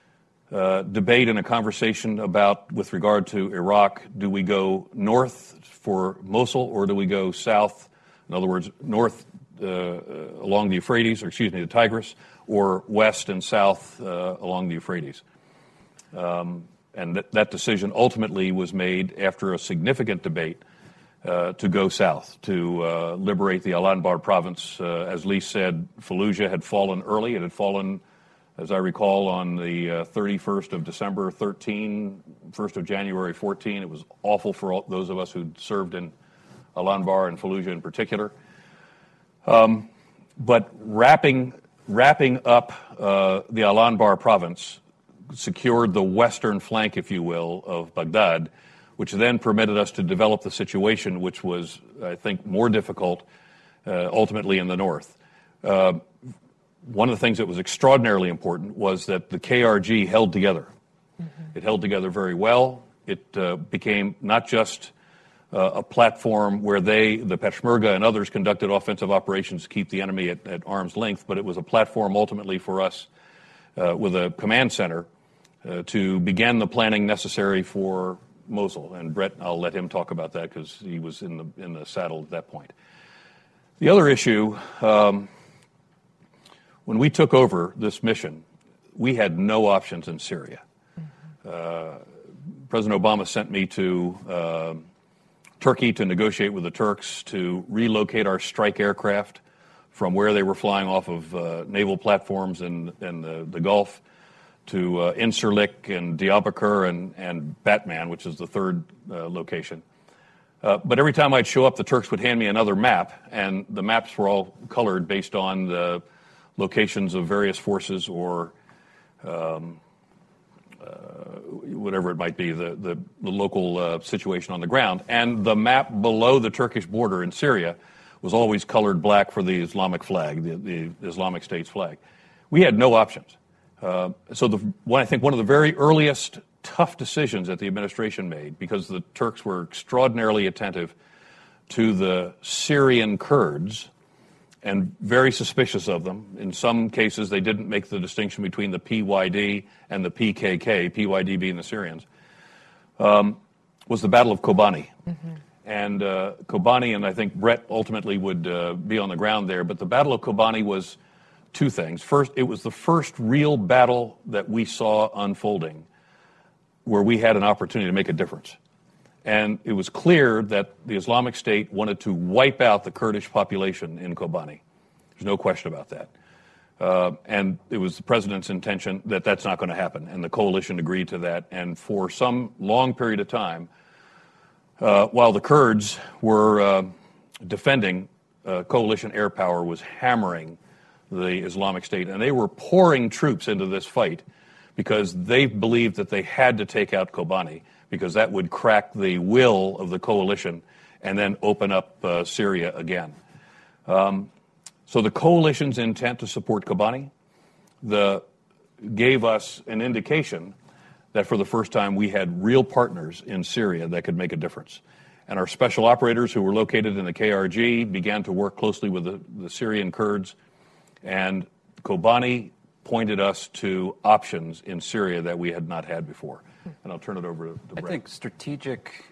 uh, debate and a conversation about, with regard to Iraq, do we go north for Mosul or do we go south? In other words, north uh, along the Euphrates, or excuse me, the Tigris, or west and south uh, along the Euphrates. Um, and th- that decision ultimately was made after a significant debate uh, to go south, to uh, liberate the Al-Anbar province. Uh, as Lee said, Fallujah had fallen early. It had fallen, as I recall, on the uh, thirty-first of December thirteen, first of January fourteen. It was awful for all, those of us who'd served in Al-Anbar and Fallujah in particular. Um, but wrapping wrapping up uh, the Al-Anbar province secured the western flank, if you will, of Baghdad, which then permitted us to develop the situation, which was, I think, more difficult uh, ultimately in the north. Uh, one of the things that was extraordinarily important was that the K R G held together. Mm-hmm. It held together very well. It uh, became not just uh, a platform where they, the Peshmerga and others, conducted offensive operations to keep the enemy at, at arm's length, but it was a platform ultimately for us uh, with a command center uh, to begin the planning necessary for Mosul. And Brett, I'll let him talk about that because he was in the in the saddle at that point. The other issue, um, when we took over this mission, we had no options in Syria. Uh, President Obama sent me to uh, Turkey to negotiate with the Turks to relocate our strike aircraft from where they were flying off of uh, naval platforms in, in the, the Gulf to uh, Incirlik and Diyarbakir and, and Batman, which is the third uh, location. Uh, but every time I'd show up, the Turks would hand me another map, and the maps were all colored based on the locations of various forces or um, uh, whatever it might be, the, the, the local uh, situation on the ground. And the map below the Turkish border in Syria was always colored black for the Islamic flag, the, the Islamic State's flag. We had no options. Uh, so the, one, I think one of the very earliest tough decisions that the administration made, because the Turks were extraordinarily attentive to the Syrian Kurds and very suspicious of them. In some cases, they didn't make the distinction between the P Y D and the P K K, P Y D being the Syrians, um, was the Battle of Kobani. Mm-hmm. And uh, Kobani, and I think Brett ultimately would uh, be on the ground there, but the Battle of Kobani was two things. First, it was the first real battle that we saw unfolding where we had an opportunity to make a difference. And it was clear that the Islamic State wanted to wipe out the Kurdish population in Kobani. There's no question about that. Uh, and it was the president's intention that that's not going to happen. And the coalition agreed to that. And for some long period of time, uh, while the Kurds were uh, defending, uh, coalition air power was hammering the Islamic State. And they were pouring troops into this fight because they believed that they had to take out Kobani because that would crack the will of the coalition and then open up uh, Syria again. Um, so the coalition's intent to support Kobani the, gave us an indication that for the first time we had real partners in Syria that could make a difference. And our special operators who were located in the K R G began to work closely with the, the Syrian Kurds, and Kobani pointed us to options in Syria that we had not had before. And I'll turn it over to, to Brett. I think strategic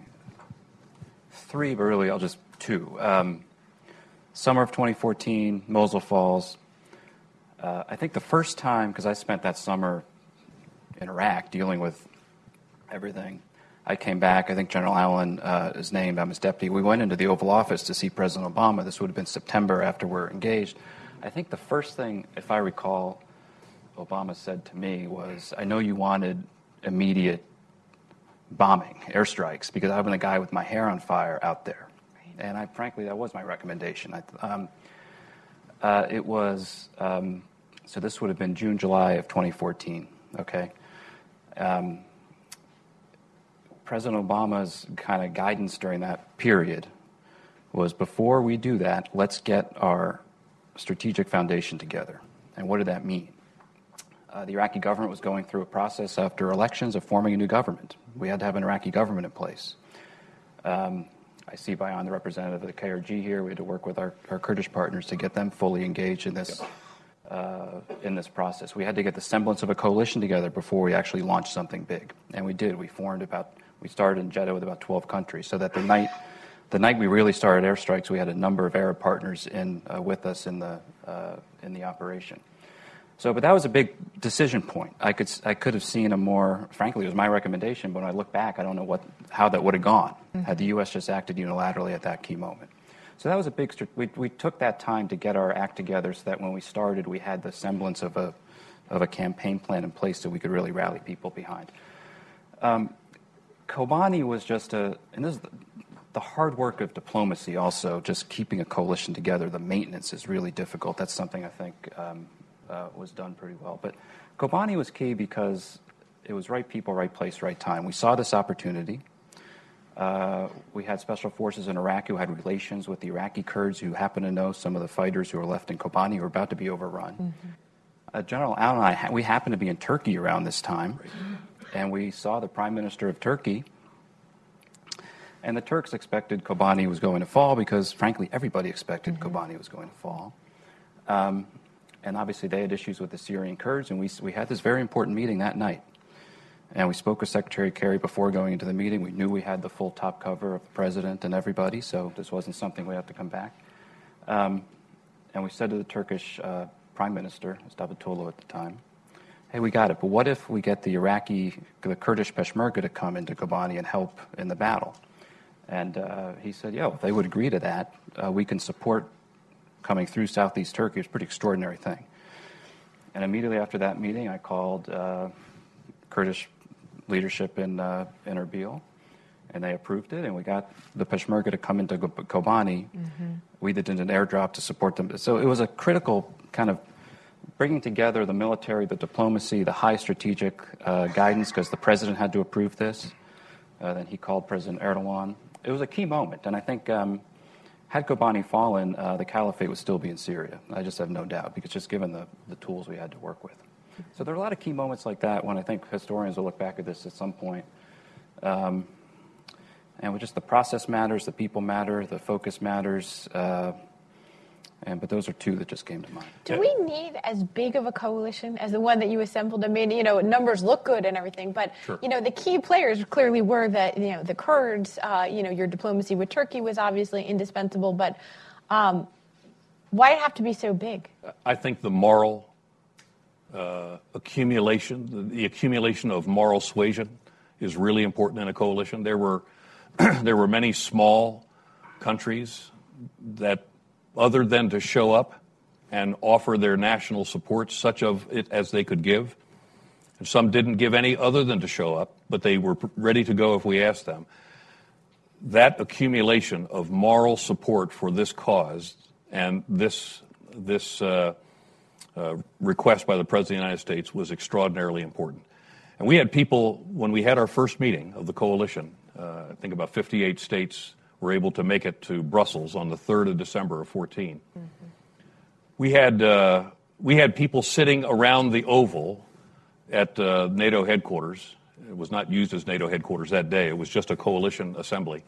three, but really I'll just two. Um, summer of twenty fourteen, Mosul Falls. Uh, I think the first time, because I spent that summer in Iraq dealing with everything, I came back. I think General Allen uh, is named. I'm his deputy. We went into the Oval Office to see President Obama. This would have been September after we're engaged. I think the first thing, if I recall, Obama said to me was, I know you wanted immediate bombing, airstrikes, because I've been a guy with my hair on fire out there. Right. And I, frankly, that was my recommendation. I, um, uh, it was, um, so this would have been June, July of twenty fourteen, okay? Um, President Obama's kind of guidance during that period was, before we do that, let's get our strategic foundation together. And what did that mean? Uh, the Iraqi government was going through a process after elections of forming a new government. We had to have an Iraqi government in place. Um, I see Bayan, the representative of the K R G here. We had to work with our, our Kurdish partners to get them fully engaged in this uh, in this process. We had to get the semblance of a coalition together before we actually launched something big, and we did. We formed about. We started in Jeddah with about twelve countries, so that the night the night we really started airstrikes, we had a number of Arab partners in uh, with us in the uh, in the operation. So, but that was a big decision point. I could I could have seen a more, frankly, it was my recommendation, but when I look back, I don't know what how that would have gone mm-hmm. had the U S just acted unilaterally at that key moment. So that was a big, we we took that time to get our act together so that when we started, we had the semblance of a of a campaign plan in place so we could really rally people behind. Um, Kobani was just a, and this is the, the hard work of diplomacy also, just keeping a coalition together. The maintenance is really difficult. That's something I think um, uh, was done pretty well. But Kobani was key because it was right people, right place, right time. We saw this opportunity. Uh, we had special forces in Iraq who had relations with the Iraqi Kurds who happened to know some of the fighters who were left in Kobani who were about to be overrun. Mm-hmm. Uh, General Allen and I, ha- we happened to be in Turkey around this time. Right. And we saw the Prime Minister of Turkey, and the Turks expected Kobani was going to fall because, frankly, everybody expected mm-hmm. Kobani was going to fall. Um, and obviously they had issues with the Syrian Kurds, and we, we had this very important meeting that night. And we spoke with Secretary Kerry before going into the meeting. We knew we had the full top cover of the President and everybody, so this wasn't something we had to come back. Um, and we said to the Turkish uh, Prime Minister, Davutoglu at the time, hey, we got it, but what if we get the Iraqi, the Kurdish Peshmerga to come into Kobani and help in the battle? And uh, he said, yeah, if they would agree to that, uh, we can support coming through southeast Turkey. It's a pretty extraordinary thing. And immediately after that meeting, I called uh, Kurdish leadership in, uh, in Erbil, and they approved it, and we got the Peshmerga to come into Kobani. Mm-hmm. We did an airdrop to support them. So it was a critical kind of bringing together the military, the diplomacy, the high strategic uh, guidance, because the president had to approve this. Uh, then he called President Erdogan. It was a key moment, and I think um, had Kobani fallen, uh, the caliphate would still be in Syria. I just have no doubt, because just given the, the tools we had to work with. So there are a lot of key moments like that when I think historians will look back at this at some point. Um, and with just the process matters, the people matter, the focus matters. Uh, And, but those are two that just came to mind. Do we need as big of a coalition as the one that you assembled? I mean, you know, numbers look good and everything, but, sure. you know, the key players clearly were that, you know, the Kurds, uh, you know, your diplomacy with Turkey was obviously indispensable, but um, why it have to be so big? I think the moral uh, accumulation, the, the accumulation of moral suasion is really important in a coalition. There were, there were many small countries that, other than to show up and offer their national support, such of it as they could give. And some didn't give any other than to show up, but they were ready to go if we asked them. That accumulation of moral support for this cause and this, this uh, uh, request by the President of the United States was extraordinarily important. And we had people, when we had our first meeting of the coalition, uh, I think about fifty-eight states were able to make it to Brussels on the third of December of fourteen. Mm-hmm. We had uh, we had people sitting around the Oval at uh, NATO headquarters. It was not used as NATO headquarters that day. It was just a coalition assembly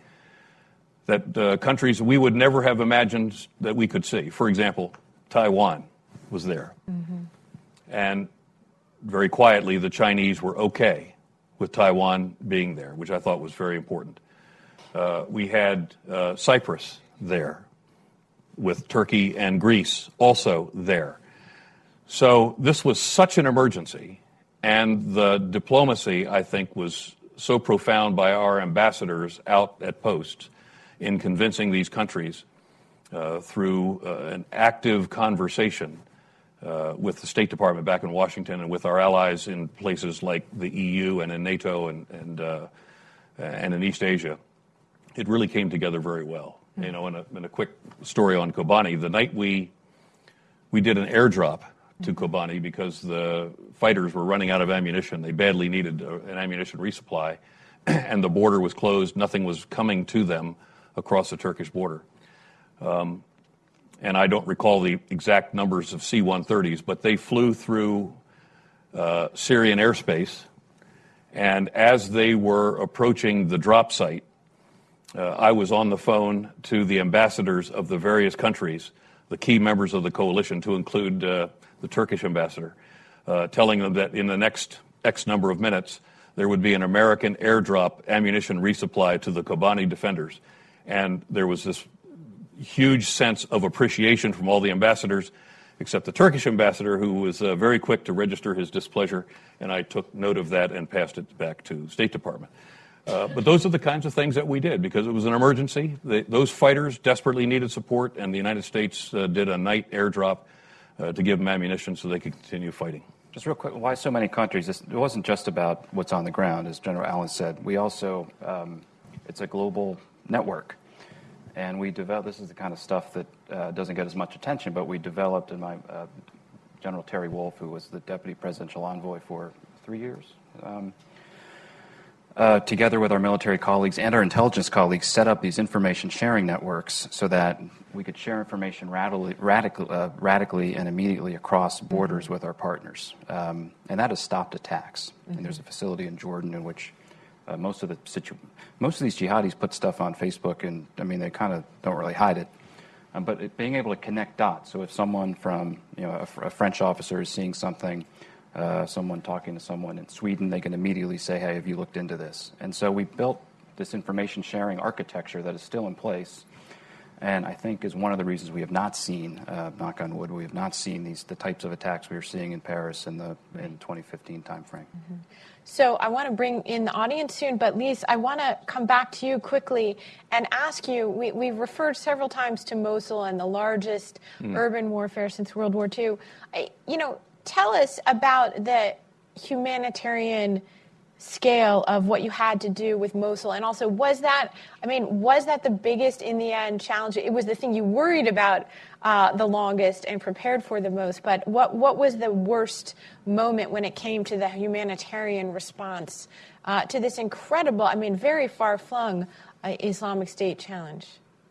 that uh, countries we would never have imagined that we could see. For example, Taiwan was there. Mm-hmm. And very quietly, the Chinese were okay with Taiwan being there, which I thought was very important. Uh, we had uh, Cyprus there, with Turkey and Greece also there. So this was such an emergency, and the diplomacy, I think, was so profound by our ambassadors out at posts in convincing these countries uh, through uh, an active conversation uh, with the State Department back in Washington and with our allies in places like the E U and in NATO and and, uh, and in East Asia. It really came together very well. Mm-hmm. You know, in a, in a quick story on Kobani, the night we we did an airdrop to Kobani because the fighters were running out of ammunition. They badly needed a, an ammunition resupply, and the border was closed. Nothing was coming to them across the Turkish border. Um, and I don't recall the exact numbers of C one thirties, but they flew through uh, Syrian airspace, and as they were approaching the drop site, uh, I was on the phone to the ambassadors of the various countries, the key members of the coalition, to include uh, the Turkish ambassador, uh, telling them that in the next X number of minutes, there would be an American airdrop ammunition resupply to the Kobani defenders. And there was this huge sense of appreciation from all the ambassadors, except the Turkish ambassador, who was uh, very quick to register his displeasure, and I took note of that and passed it back to the State Department. Uh, but those are the kinds of things that we did because it was an emergency. They, those fighters desperately needed support, and the United States uh, did a night airdrop uh, to give them ammunition so they could continue fighting. Just real quick, why so many countries? It wasn't just about what's on the ground, as General Allen said. We also, um, it's a global network. And we developed, this is the kind of stuff that uh, doesn't get as much attention, but we developed, in my, uh, General Terry Wolf, who was the Deputy Presidential Envoy for three years, um, uh, together with our military colleagues and our intelligence colleagues, set up these information sharing networks so that we could share information radically, radically, uh, radically and immediately across borders with our partners. Um, and that has stopped attacks. Mm-hmm. And there's a facility in Jordan in which Uh, most of the situ- most of these jihadis put stuff on Facebook, and I mean they kind of don't really hide it. Um, but it, being able to connect dots. So if someone from you know a, a French officer is seeing something, uh, someone talking to someone in Sweden, they can immediately say, "Hey, have you looked into this?" And so we built this information sharing architecture that is still in place, and I think is one of the reasons we have not seen, uh, knock on wood, we have not seen these the types of attacks we were seeing in Paris in the in twenty fifteen timeframe. Mm-hmm. So I want to bring in the audience soon, but Lise, I want to come back to you quickly and ask you, we, we've referred several times to Mosul and the largest mm. urban warfare since World War Two. I, you know, tell us about the humanitarian scale of what you had to do with Mosul, and also was that, I mean, was that the biggest in the end challenge? It was the thing you worried about uh, the longest and prepared for the most, but what, what was the worst moment when it came to the humanitarian response uh, to this incredible, I mean, very far-flung uh, Islamic State challenge?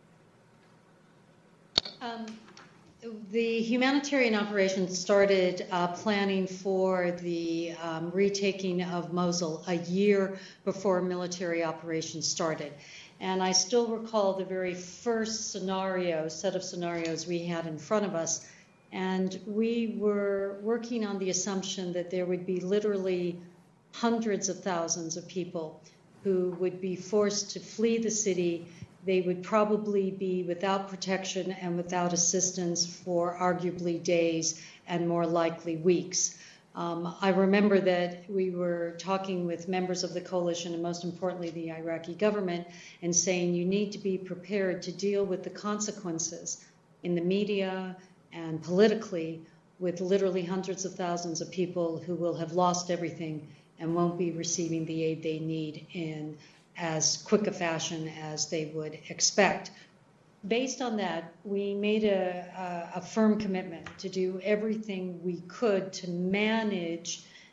Um. The humanitarian operation started uh, planning for the um, retaking of Mosul a year before military operations started. And I still recall the very first scenario, set of scenarios we had in front of us. And we were working on the assumption that there would be literally hundreds of thousands of people who would be forced to flee the city. They would probably be without protection and without assistance for arguably days and more likely weeks. Um, I remember that we were talking with members of the coalition and most importantly the Iraqi government and saying you need to be prepared to deal with the consequences in the media and politically with literally hundreds of thousands of people who will have lost everything and won't be receiving the aid they need in as quick a fashion as they would expect. Based on that, we made a, a, a firm commitment to do everything we could to manage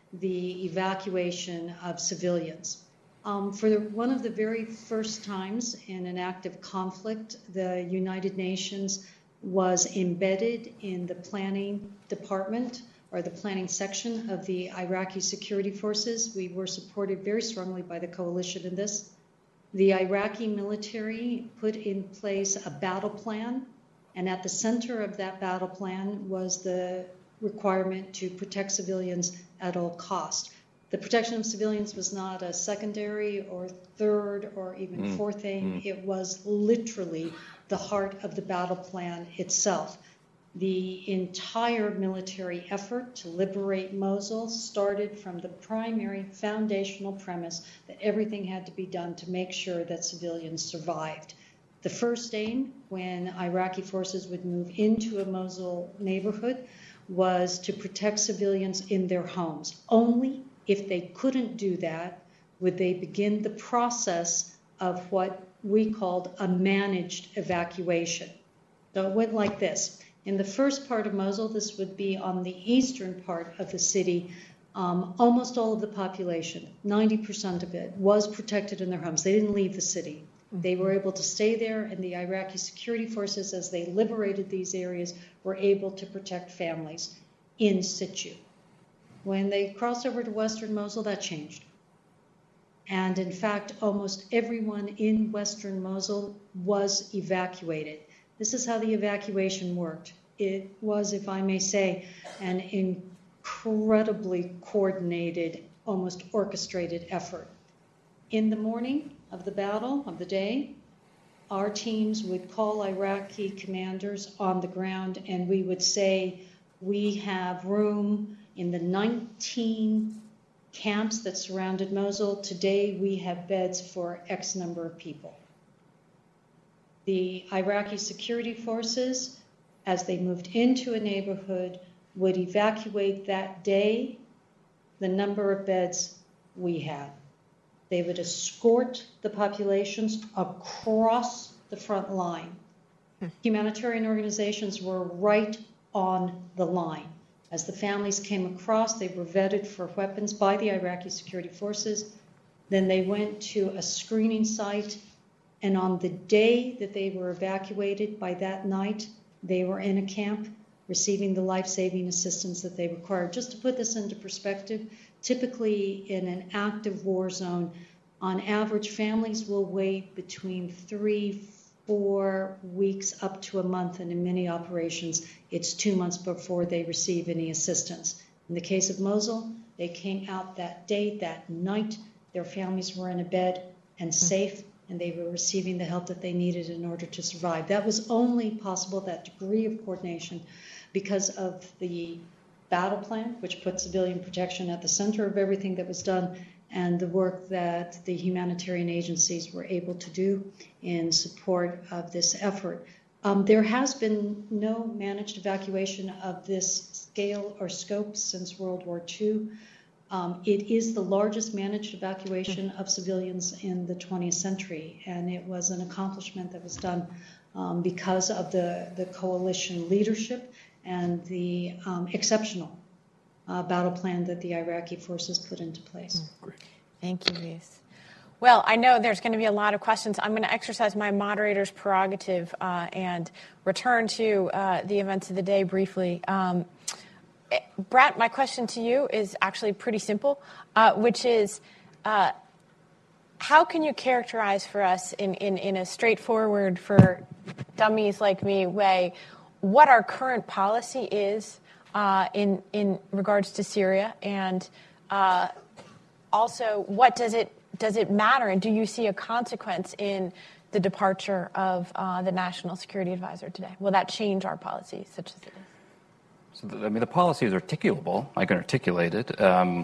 the evacuation of civilians. Um, for the, one of the very first times in an active conflict, the United Nations was embedded in the planning department or the planning section of the Iraqi security forces. We were supported very strongly by the coalition in this. The Iraqi military put in place a battle plan, and at the center of that battle plan was the requirement to protect civilians at all costs. The protection of civilians was not a secondary or third or even mm. fourth aim. Mm. It was literally the heart of the battle plan itself. The entire military effort to liberate Mosul started from the primary foundational premise that everything had to be done to make sure that civilians survived. The first aim, when Iraqi forces would move into a Mosul neighborhood, was to protect civilians in their homes. Only if they couldn't do that would they begin the process of what we called a managed evacuation. So it went like this. In the first part of Mosul, this would be on the eastern part of the city, um, almost all of the population, ninety percent of it, was protected in their homes. They didn't leave the city. They were able to stay there, and the Iraqi security forces, as they liberated these areas, were able to protect families in situ. When they crossed over to western Mosul, that changed. And in fact, almost everyone in western Mosul was evacuated. This is how the evacuation worked. It was, if I may say, an incredibly coordinated, almost orchestrated effort. In the morning of the battle, of the day, our teams would call Iraqi commanders on the ground, and we would say, we have room in the nineteen camps that surrounded Mosul. Today, we have beds for X number of people. The Iraqi security forces, as they moved into a neighborhood, would evacuate that day the number of beds we had. They would escort the populations across the front line. Hmm. Humanitarian organizations were right on the line. As the families came across, they were vetted for weapons by the Iraqi security forces. Then they went to a screening site, and on the day that they were evacuated, by that night, they were in a camp receiving the life-saving assistance that they required. Just to put this into perspective, typically in an active war zone, on average, families will wait between three, four weeks up to a month, and in many operations, it's two months before they receive any assistance. In the case of Mosul, they came out that day, that night. Their families were in a bed and safe, and they were receiving the help that they needed in order to survive. That was only possible, that degree of coordination, because of the battle plan, which put civilian protection at the center of everything that was done, and the work that the humanitarian agencies were able to do in support of this effort. Um, there has been no managed evacuation of this scale or scope since World War Two. Um, it is the largest managed evacuation of civilians in the twentieth century, and it was an accomplishment that was done um, because of the, the coalition leadership and the um, exceptional uh, battle plan that the Iraqi forces put into place. Great. Thank you, Reese. Well, I know there's going to be a lot of questions. I'm going to exercise my moderator's prerogative uh, and return to uh, the events of the day briefly. Um, Brett, my question to you is actually pretty simple, uh, which is, uh, how can you characterize for us in, in, in a straightforward, for dummies like me way, what our current policy is uh, in, in regards to Syria, and uh, also what does it does it matter, and do you see a consequence in the departure of uh, the National Security Advisor today? Will that change our policy, such as it is? So, the, I mean, the policy is articulable. I can articulate it. Um,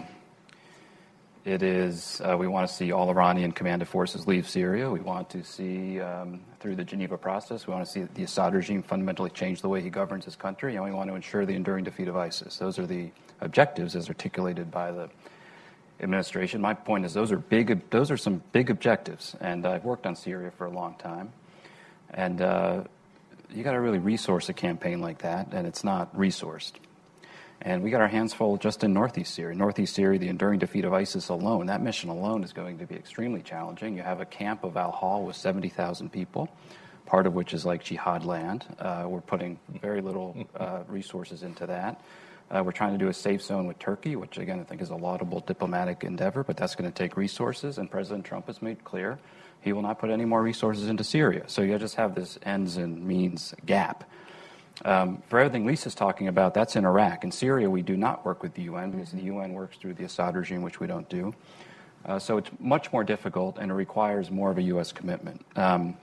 it is, uh, we want to see all Iranian commanded forces leave Syria. We want to see, um, through the Geneva process, we want to see the Assad regime fundamentally change the way he governs his country, and we want to ensure the enduring defeat of ISIS. Those are the objectives as articulated by the administration. My point is those are big, those are some big objectives, and I've worked on Syria for a long time, and uh, you got to really resource a campaign like that, and it's not resourced. And we got our hands full just in northeast Syria. Northeast Syria, the enduring defeat of ISIS alone, that mission alone is going to be extremely challenging. You have a camp of Al-Hol with seventy thousand people, part of which is like jihad land. Uh, we're putting very little uh, resources into that. Uh, we're trying to do a safe zone with Turkey, which, again, I think is a laudable diplomatic endeavor, but that's going to take resources, and President Trump has made clear he will not put any more resources into Syria. So you just have this ends and means gap. Um, for everything Lisa's talking about, that's in Iraq. In Syria, we do not work with the U N because the U N works through the Assad regime, which we don't do. Uh, so it's much more difficult, and it requires more of a U S commitment. Um,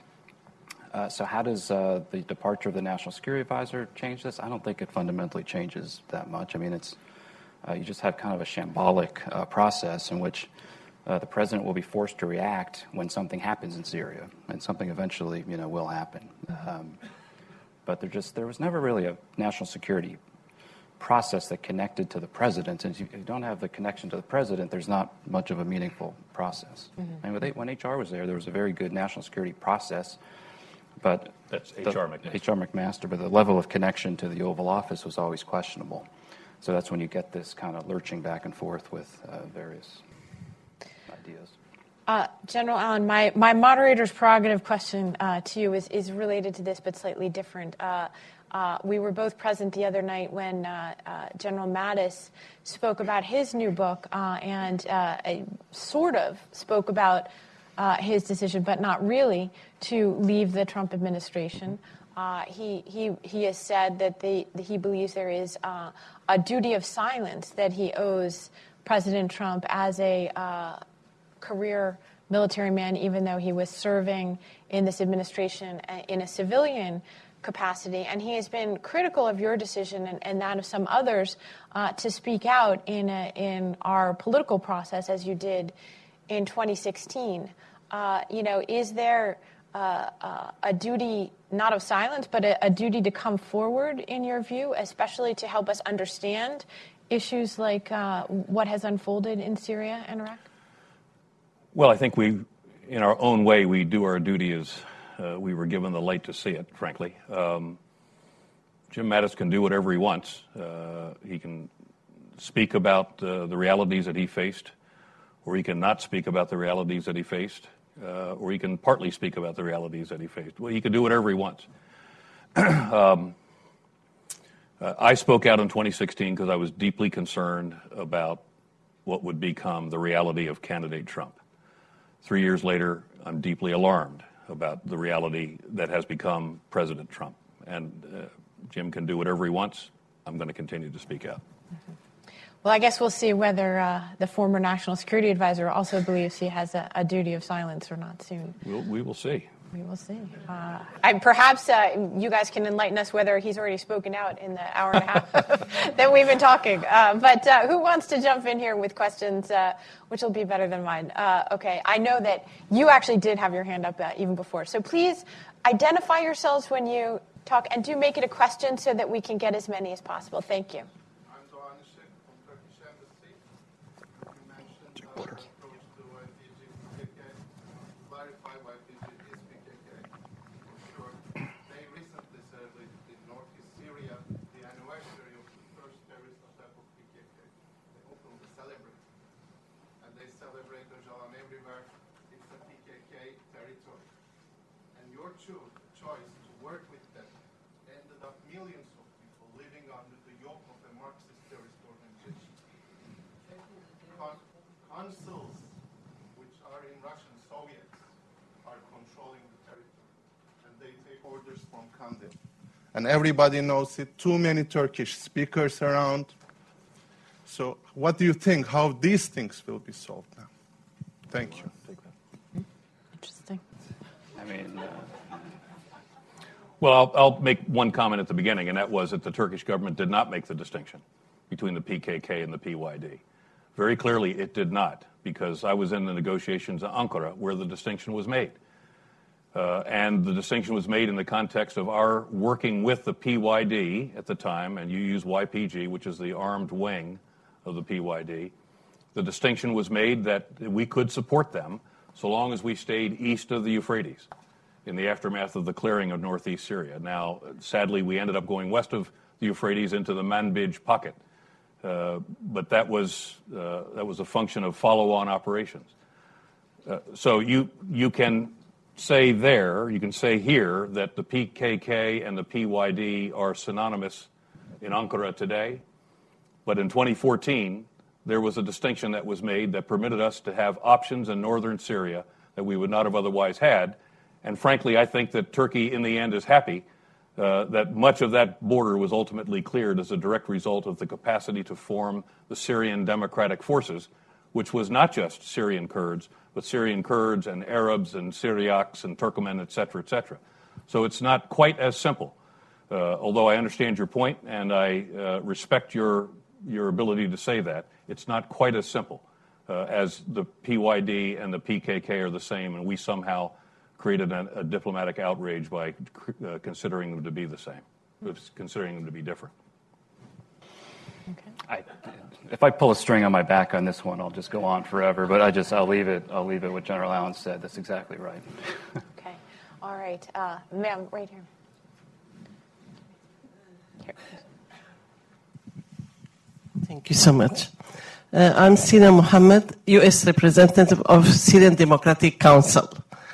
Uh, so how does uh, the departure of the National Security Advisor change this? I don't think it fundamentally changes that much. I mean, it's uh, you just have kind of a shambolic uh, process in which uh, the president will be forced to react when something happens in Syria, and something eventually, you know, will happen. Um, but there just there was never really a national security process that connected to the president. And if you don't have the connection to the president, there's not much of a meaningful process. Mm-hmm. And with, when H R was there, there was a very good national security process. But that's H R McMaster. H R McMaster, but the level of connection to the Oval Office was always questionable. So that's when you get this kind of lurching back and forth with uh, various ideas. Uh, General Allen, my, my moderator's prerogative question uh, to you is, is related to this, but slightly different. Uh, uh, we were both present the other night when uh, uh, General Mattis spoke about his new book uh, and uh, sort of spoke about Uh, his decision, but not really, to leave the Trump administration. Uh, he he he has said that the, that he believes there is uh, a duty of silence that he owes President Trump as a uh, career military man, even though he was serving in this administration in a civilian capacity. And he has been critical of your decision and, and that of some others uh, to speak out in a, in our political process, as you did in twenty sixteen. Uh, you know, is there uh, uh, a duty, not of silence, but a, a duty to come forward, in your view, especially to help us understand issues like uh, what has unfolded in Syria and Iraq? Well, I think we, in our own way, we do our duty as uh, we were given the light to see it, frankly. Um, Jim Mattis can do whatever he wants. Uh, he can speak about uh, the realities that he faced, or he can not speak about the realities that he faced, uh, or he can partly speak about the realities that he faced. Well, he can do whatever he wants. um, uh, I spoke out in twenty sixteen because I was deeply concerned about what would become the reality of candidate Trump. Three years later, I'm deeply alarmed about the reality that has become President Trump. And uh, Jim can do whatever he wants. I'm going to continue to speak out. Mm-hmm. Well, I guess we'll see whether uh, the former National Security Advisor also believes he has a, a duty of silence or not soon. We'll, we will see. We will see. Uh, I, perhaps uh, you guys can enlighten us whether he's already spoken out in the hour and a half that we've been talking. Uh, but uh, who wants to jump in here with questions, uh, which will be better than mine? Uh, okay, I know that you actually did have your hand up uh, even before. So please identify yourselves when you talk, and do make it a question so that we can get as many as possible. Thank you. Choice to work with them ended up millions of people living under the yoke of a Marxist terrorist organization. Con- consuls, which are in Russian Soviets, are controlling the territory, and they take orders from Kandil. And everybody knows it. Too many Turkish speakers around. So, what do you think? How these things will be solved now? Thank you. Interesting. I mean. Uh, Well, I'll, I'll make one comment at the beginning, and that was that the Turkish government did not make the distinction between the P K K and the P Y D. Very clearly, it did not, because I was in the negotiations in Ankara where the distinction was made. Uh, and the distinction was made in the context of our working with the P Y D at the time, and you use Y P G, which is the armed wing of the P Y D. The distinction was made that we could support them so long as we stayed east of the Euphrates in the aftermath of the clearing of northeast Syria. Now, sadly, we ended up going west of the Euphrates into the Manbij pocket, Uh, but that was uh, that was a function of follow-on operations. Uh, so you you can say there, you can say here that the P K K and the P Y D are synonymous in Ankara today, but in twenty fourteen there was a distinction that was made that permitted us to have options in northern Syria that we would not have otherwise had. And frankly, I think that Turkey in the end is happy uh, that much of that border was ultimately cleared as a direct result of the capacity to form the Syrian Democratic Forces, which was not just Syrian Kurds, but Syrian Kurds and Arabs and Syriacs and Turkmen, et cetera, et cetera. So it's not quite as simple, uh, although I understand your point and I uh, respect your, your ability to say that. It's not quite as simple uh, as the P Y D and the P K K are the same, and we somehow created a, a diplomatic outrage by uh, considering them to be the same, considering them to be different. Okay. I, if I pull a string on my back on this one, I'll just go on forever. But I just I'll leave it. I'll leave it what General Allen said. That's exactly right. Okay. All right, uh, ma'am, right here. Here. Thank you so much. Uh, I'm Sina Mohammed, U S representative of Syrian Democratic Council.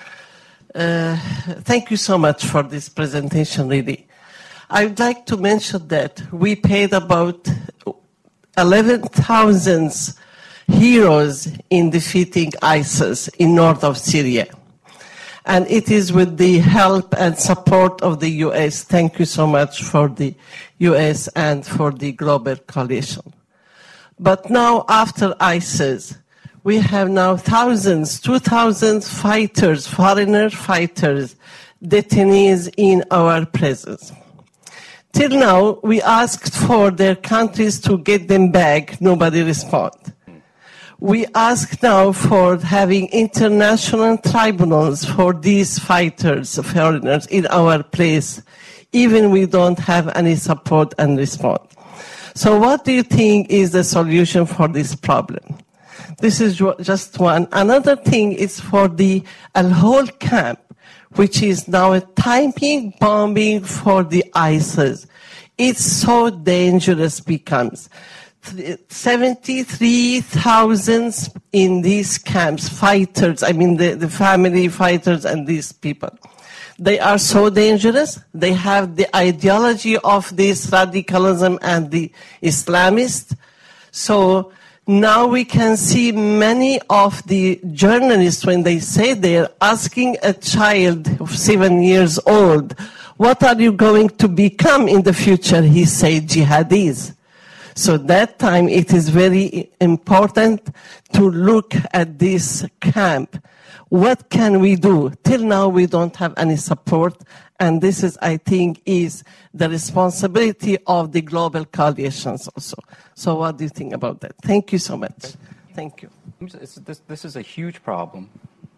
Uh, thank you so much for this presentation, really. I would like to mention that we paid about eleven thousand heroes in defeating ISIS in north of Syria. And it is with the help and support of the U S. Thank you so much for the U S and for the global coalition. But now, after ISIS, we have now thousands, two thousand fighters, foreigner fighters, detainees in our presence. Till now, we asked for their countries to get them back. Nobody responded. We ask now for having international tribunals for these fighters, foreigners, in our place, even we don't have any support and response. So what do you think is the solution for this problem? This is just one. Another thing is for the Al-Hol camp, which is now a timing bombing for the ISIS. It's so dangerous becomes. seventy-three thousand in these camps, fighters, I mean the, the family fighters and these people. They are so dangerous. They have the ideology of this radicalism and the Islamists. So now we can see many of the journalists, when they say they're asking a child of seven years old, what are you going to become in the future? He said jihadis. So that time it is very important to look at this camp. What can we do? Till now we don't have any support, and this is, I think, is the responsibility of the global coalitions also. So what do you think about that? Thank you so much. Thank you. It's, this, this is a huge problem.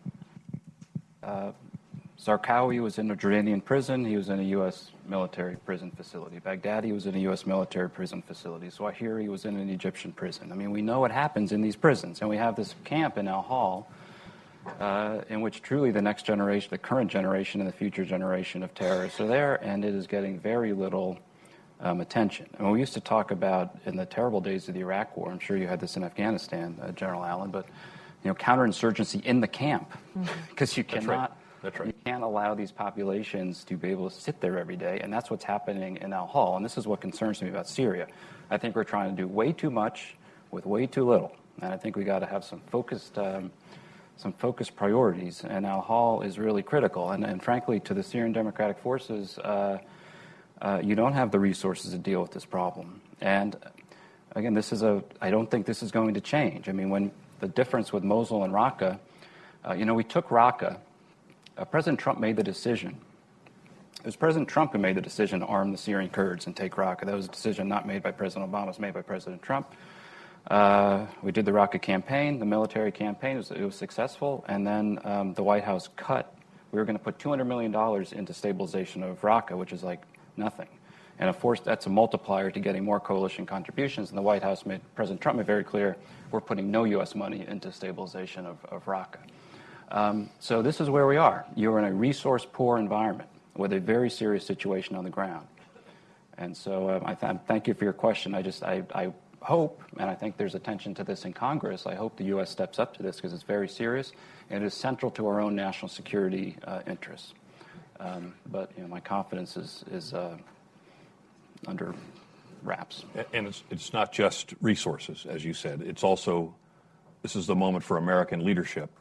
Uh, Zarqawi was in a Jordanian prison. He was in a U S military prison facility. Baghdadi was in a U S military prison facility. Zawahiri was in an Egyptian prison. I mean, we know what happens in these prisons. And we have this camp in Al-Hol uh, in which truly the next generation, the current generation and the future generation of terrorists are there, and it is getting very little um, attention. I mean, we used to talk about, in the terrible days of the Iraq War, I'm sure you had this in Afghanistan, uh, General Allen, but you know, counterinsurgency in the camp, because mm-hmm. you cannot... That's right. That's right. You can't allow these populations to be able to sit there every day, and that's what's happening in Al-Hol. And this is what concerns me about Syria. I think we're trying to do way too much with way too little, and I think we got to have some focused, um, some focused priorities. And Al-Hol is really critical. And, and frankly, to the Syrian Democratic Forces, uh, uh, you don't have the resources to deal with this problem. And again, this is a. I don't think this is going to change. I mean, when the difference with Mosul and Raqqa, uh, you know, we took Raqqa. Uh, President Trump made the decision. It was President Trump who made the decision to arm the Syrian Kurds and take Raqqa. That was a decision not made by President Obama. It was made by President Trump. Uh, we did the Raqqa campaign, the military campaign. It was, it was successful. And then um, the White House cut. We were going to put two hundred million dollars into stabilization of Raqqa, which is like nothing. And of course, that's a multiplier to getting more coalition contributions. And the White House made, President Trump made very clear, we're putting no U S money into stabilization of, of Raqqa. Um, so this is where we are. You're in a resource-poor environment with a very serious situation on the ground. And so um, I th- thank you for your question. I just, I, I, hope, and I think there's attention to this in Congress, I hope the U S steps up to this because it's very serious and it is central to our own national security uh, interests. Um, but you know, my confidence is, is uh, under wraps. And it's, it's not just resources, as you said. It's also, this is the moment for American leadership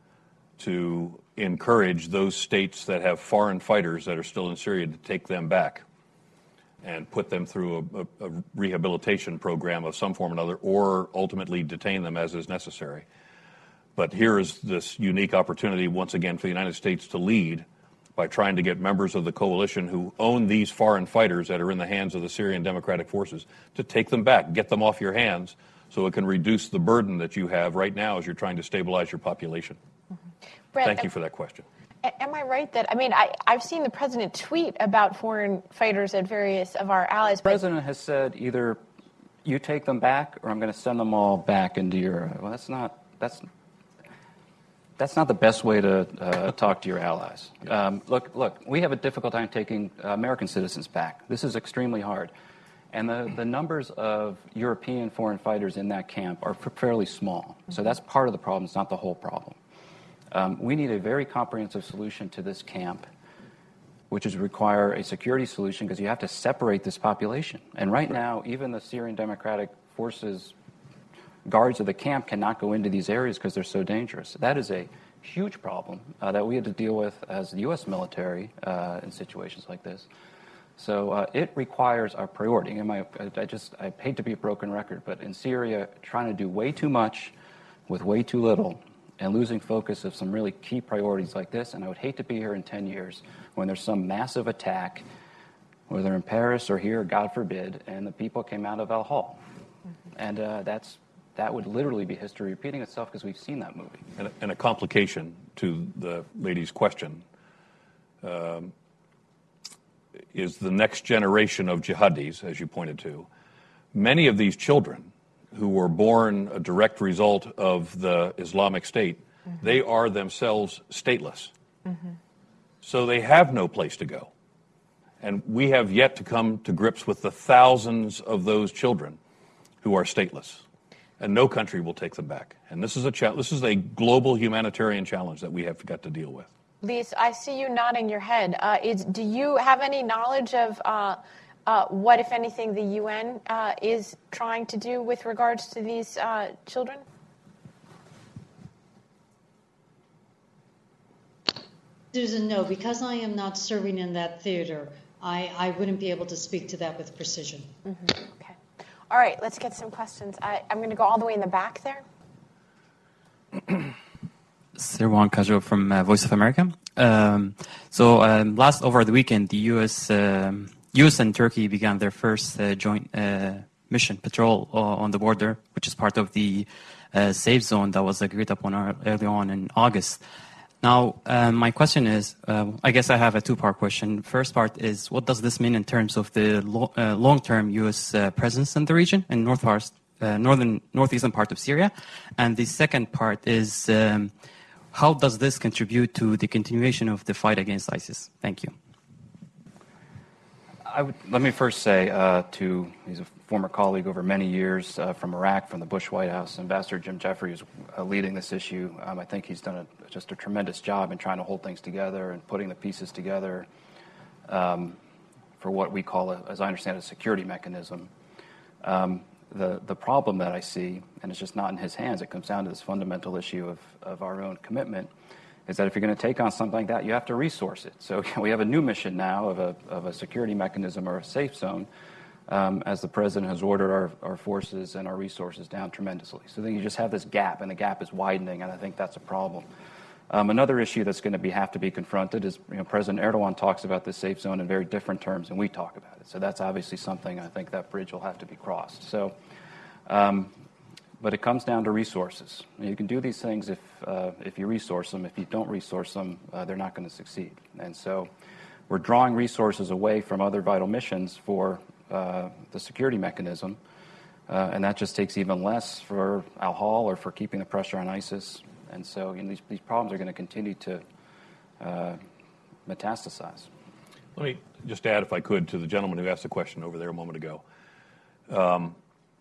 to encourage those states that have foreign fighters that are still in Syria to take them back and put them through a, a, a rehabilitation program of some form or another, or ultimately detain them as is necessary. But here is this unique opportunity, once again, for the United States to lead by trying to get members of the coalition who own these foreign fighters that are in the hands of the Syrian Democratic Forces to take them back, get them off your hands so it can reduce the burden that you have right now as you're trying to stabilize your population. Mm-hmm. Brett, Thank you for that question. Am I right that, I mean, I, I've seen the president tweet about foreign fighters at various of our allies. The president has said either you take them back or I'm going to send them all back into your, well, that's not, that's, that's not the best way to uh, talk to your allies. Um, look, look, we have a difficult time taking uh, American citizens back. This is extremely hard. And the, the numbers of European foreign fighters in that camp are fairly small. So that's part of the problem. It's not the whole problem. Um, we need a very comprehensive solution to this camp, which is require a security solution because you have to separate this population. And right now, even the Syrian Democratic Forces guards of the camp cannot go into these areas because they're so dangerous. That is a huge problem uh, that we had to deal with as the U S military uh, in situations like this. So uh, it requires our priority. And my, I just I hate to be a broken record, but in Syria, trying to do way too much with way too little and losing focus of some really key priorities like this. And I would hate to be here in ten years when there's some massive attack, whether in Paris or here, God forbid, and the people came out of Al Hol. Mm-hmm. And uh, that's that would literally be history repeating itself because we've seen that movie. And a, and a complication to the lady's question um, is the next generation of jihadis, as you pointed to. Many of these children who were born a direct result of the Islamic State, mm-hmm. they are themselves stateless. Mm-hmm. So they have no place to go. And we have yet to come to grips with the thousands of those children who are stateless. And no country will take them back. And this is a cha- this is a global humanitarian challenge that we have got to deal with. Lise, I see you nodding your head. Uh, is, do you have any knowledge of uh, uh, what, if anything, the U N uh, is trying to do with regards to these uh, children? Susan, no, because I am not serving in that theater, I, I wouldn't be able to speak to that with precision. Mm-hmm. Okay. All right, let's get some questions. I, I'm going to go all the way in the back there. Sirwan Kajo from uh, Voice of America. Um, so um, last over the weekend, the U S Um, U S and Turkey began their first uh, joint uh, mission patrol uh, on the border, which is part of the uh, safe zone that was agreed upon early on in August. Now, um, my question is, uh, I guess I have a two-part question. First part is, what does this mean in terms of the lo- uh, long-term U S uh, presence in the region, in north part, uh, northern, northeastern part of Syria? And the second part is, um, how does this contribute to the continuation of the fight against ISIS? Thank you. I would, let me first say uh, to, he's a former colleague over many years uh, from Iraq, from the Bush White House, Ambassador Jim Jeffrey is uh, leading this issue. Um, I think he's done a, just a tremendous job in trying to hold things together and putting the pieces together um, for what we call, a, as I understand, a security mechanism. Um, the, the problem that I see, and it's just not in his hands, it comes down to this fundamental issue of, of our own commitment, is that if you're going to take on something like that, you have to resource it. So we have a new mission now of a, of a security mechanism or a safe zone, um, as the president has ordered our, our forces and our resources down tremendously. So then you just have this gap, and the gap is widening, and I think that's a problem. Um, another issue that's going to be, have to be confronted is, you know, President Erdogan talks about this safe zone in very different terms than we talk about it. So that's obviously something I think that bridge will have to be crossed. So. Um, But it comes down to resources. You can do these things if uh, if you resource them. If you don't resource them, uh, they're not going to succeed. And so we're drawing resources away from other vital missions for uh, the security mechanism. Uh, and that just takes even less for Al Hol or for keeping the pressure on ISIS. And so you know, these, these problems are going to continue to uh, metastasize. Let me just add, if I could, to the gentleman who asked the question over there a moment ago. Um,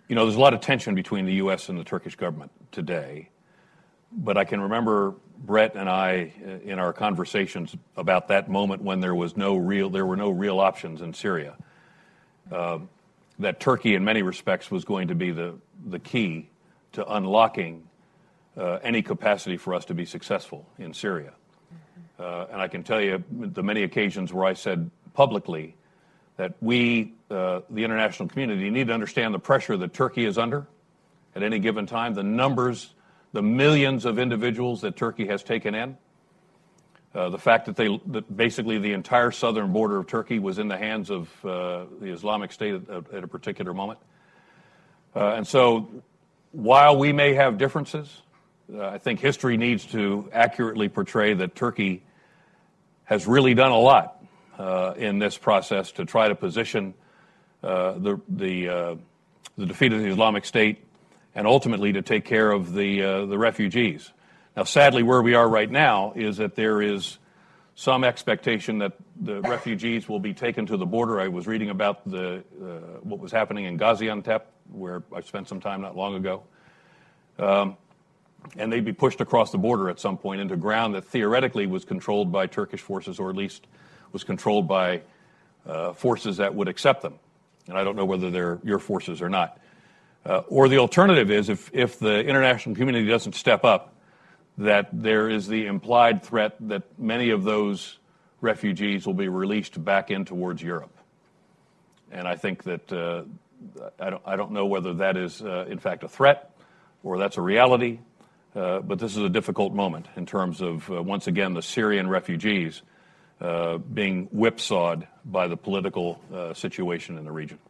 you know, there's a lot of tension between the U S and the Turkish government today. But I can remember Brett and I in our conversations about that moment when there was no real, there were no real options in Syria. Uh, that Turkey, in many respects, was going to be the the key to unlocking uh, any capacity for us to be successful in Syria. Uh, and I can tell you the many occasions where I said publicly that we, uh, the international community, need to understand the pressure that Turkey is under at any given time, the numbers, the millions of individuals that Turkey has taken in, uh, the fact that they, that basically the entire southern border of Turkey was in the hands of uh, the Islamic State at, at a particular moment. Uh, and so while we may have differences, uh, I think history needs to accurately portray that Turkey has really done a lot uh, in this process to try to position uh, the the, uh, the defeat of the Islamic State and ultimately to take care of the uh, the refugees. Now, sadly, where we are right now is that there is some expectation that the refugees will be taken to the border. I was reading about the uh, what was happening in Gaziantep, where I spent some time not long ago. Um, and they'd be pushed across the border at some point into ground that theoretically was controlled by Turkish forces, or at least was controlled by uh, forces that would accept them. And I don't know whether they're your forces or not. Uh, or the alternative is, if, if the international community doesn't step up, that there is the implied threat that many of those refugees will be released back in towards Europe. And I think that uh, I don't, I don't know whether that is, uh, in fact, a threat or that's a reality. Uh, but this is a difficult moment in terms of, uh, once again, the Syrian refugees uh, being whipsawed by the political uh, situation in the region.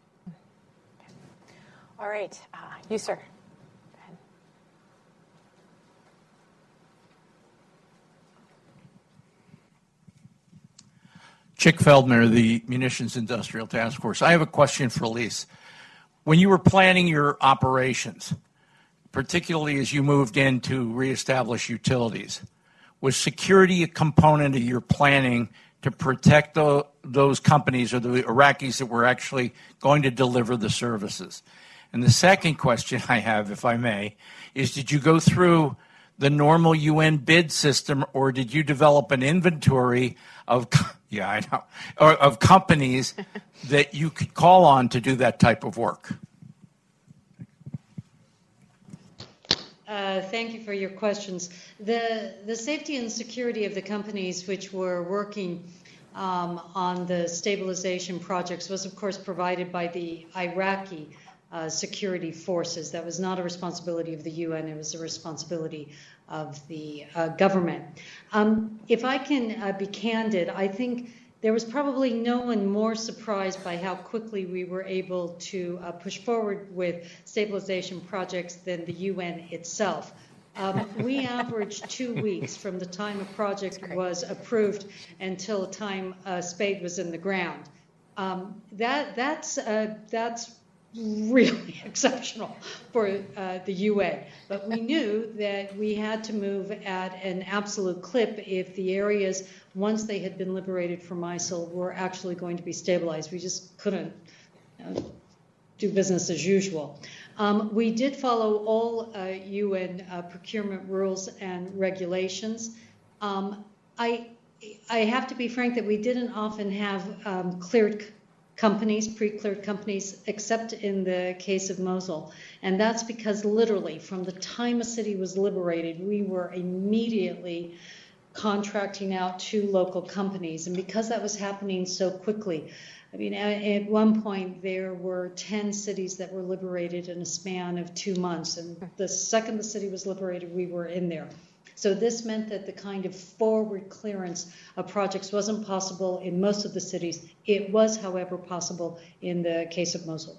All right. Uh, you, sir. Chick Feldmer, the Munitions Industrial Task Force. I have a question for Elise. When you were planning your operations, particularly as you moved in to reestablish utilities, was security a component of your planning to protect the, those companies or the Iraqis that were actually going to deliver the services? And the second question I have, if I may, is did you go through the normal U N bid system, or did you develop an inventory of, yeah, I know, or of companies that you could call on to do that type of work? Uh, thank you for your questions. The, the safety and security of the companies which were working um, on the stabilization projects was, of course, provided by the Iraqi uh, security forces. That was not a responsibility of the U N. It was a responsibility of the uh, government. Um, if I can uh, be candid, I think there was probably no one more surprised by how quickly we were able to uh, push forward with stabilization projects than the U N itself. Um, we averaged two weeks from the time a project was approved until the time a spade was in the ground. Um, that that's uh, that's really exceptional for uh, the U N. But we knew that we had to move at an absolute clip if the areas, once they had been liberated from ISIL, were actually going to be stabilized. We just couldn't uh, do business as usual. Um, we did follow all uh, U N uh, procurement rules and regulations. Um, I, I have to be frank that we didn't often have um, cleared companies, pre-cleared companies, except in the case of Mosul. And that's because literally from the time a city was liberated, we were immediately contracting out to local companies. And because that was happening so quickly, I mean, at, at one point there were ten cities that were liberated in a span of two months. And the second the city was liberated, we were in there. So this meant that the kind of forward clearance of projects wasn't possible in most of the cities. It was, however, possible in the case of Mosul.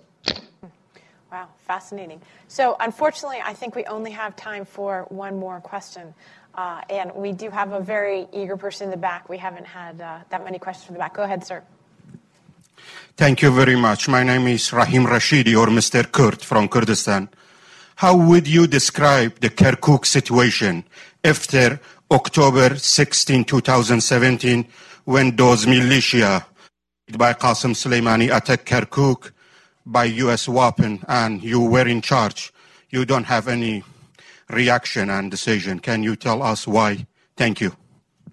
Wow, fascinating. So unfortunately, I think we only have time for one more question. Uh, and we do have a very eager person in the back. We haven't had uh, that many questions from the back. Go ahead, sir. Thank you very much. My name is Rahim Rashidi, or Mister Kurt from Kurdistan. How would you describe the Kirkuk situation after October sixteenth, two thousand seventeen, when those militia by Qasem Soleimani attacked Kirkuk? by U S weapon and you were in charge, you don't have any reaction and decision. Can you tell us why? Thank you.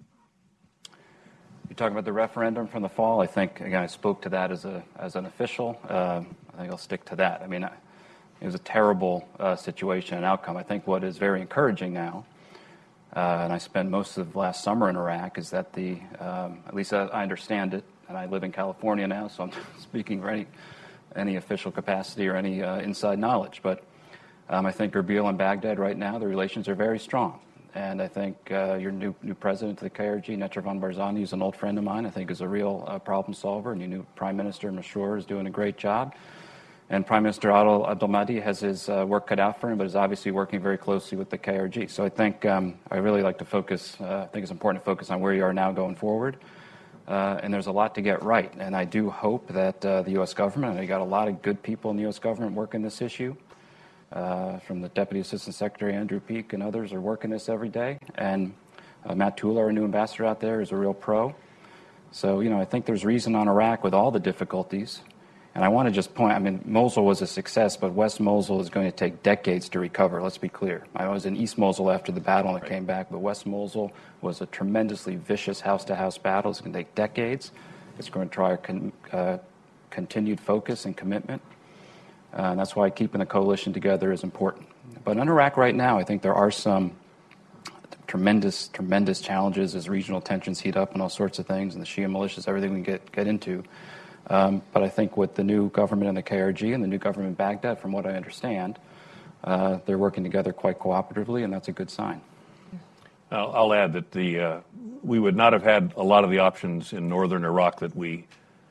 You're talking about the referendum from the fall. I think, again, I spoke to that as a as an official. Uh, I think I'll stick to that. I mean, it was a terrible uh, situation and outcome. I think what is very encouraging now, uh, and I spent most of last summer in Iraq, is that the, um, at least I understand it, and I live in California now, so I'm speaking for any, any official capacity or any uh, inside knowledge. But um, I think Erbil and Baghdad right now, the relations are very strong. And I think uh, your new new president of the K R G, Netravan Barzani, who's an old friend of mine, I think is a real uh, problem solver. And your new Prime Minister, Masroor, is doing a great job. And Prime Minister Adel Abdelmahdi has his uh, work cut out for him, but is obviously working very closely with the K R G. So I think um, I really like to focus, uh, I think it's important to focus on where you are now going forward. Uh, and there's a lot to get right. And I do hope that uh, the U S government, and you got a lot of good people in the U S government working this issue, uh, from the Deputy Assistant Secretary Andrew Peake and others are working this every day. And uh, Matt Tuller, our new ambassador out there, is a real pro. So, you know, I think there's reason on Iraq with all the difficulties. And I want to just point, I mean, Mosul was a success, but West Mosul is going to take decades to recover, let's be clear. I was in East Mosul after the battle and it right. came back, but West Mosul was a tremendously vicious house-to-house battle. It's going to take decades. It's going to try con- uh, continued focus and commitment. Uh, and that's why keeping the coalition together is important. But in Iraq right now, I think there are some tremendous, tremendous challenges as regional tensions heat up and all sorts of things, and the Shia militias, everything we get, get into. Um, but I think with the new government in the K R G and the new government in Baghdad, from what I understand, uh, they're working together quite cooperatively, and that's a good sign. I'll, I'll add that the uh, we would not have had a lot of the options in northern Iraq that we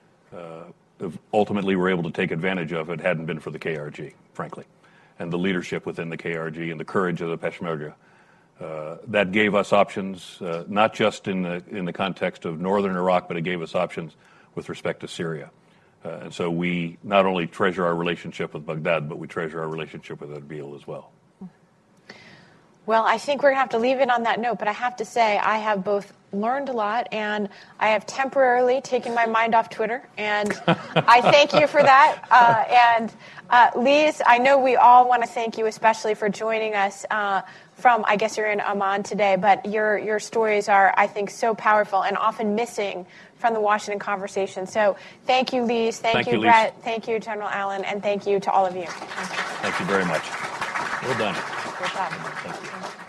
uh, ultimately were able to take advantage of if it hadn't been for the K R G, frankly, and the leadership within the K R G and the courage of the Peshmerga. Uh, that gave us options, uh, not just in the in the context of northern Iraq, but it gave us options with respect to Syria. Uh, and so we not only treasure our relationship with Baghdad, but we treasure our relationship with Erbil as well. Well, I think we're going to have to leave it on that note, but I have to say I have both learned a lot and I have temporarily taken my mind off Twitter, and I thank you for that. Uh, and uh, Lise, I know we all want to thank you especially for joining us uh, from, I guess you're in Amman today, but your, your stories are, I think, so powerful and often missing from the Washington conversation. So thank you, Lise. Thank, thank you, you Brett. Lise. Thank you, General Allen. And thank you to all of you. Thank you very much. Well done. Good job. Thank you.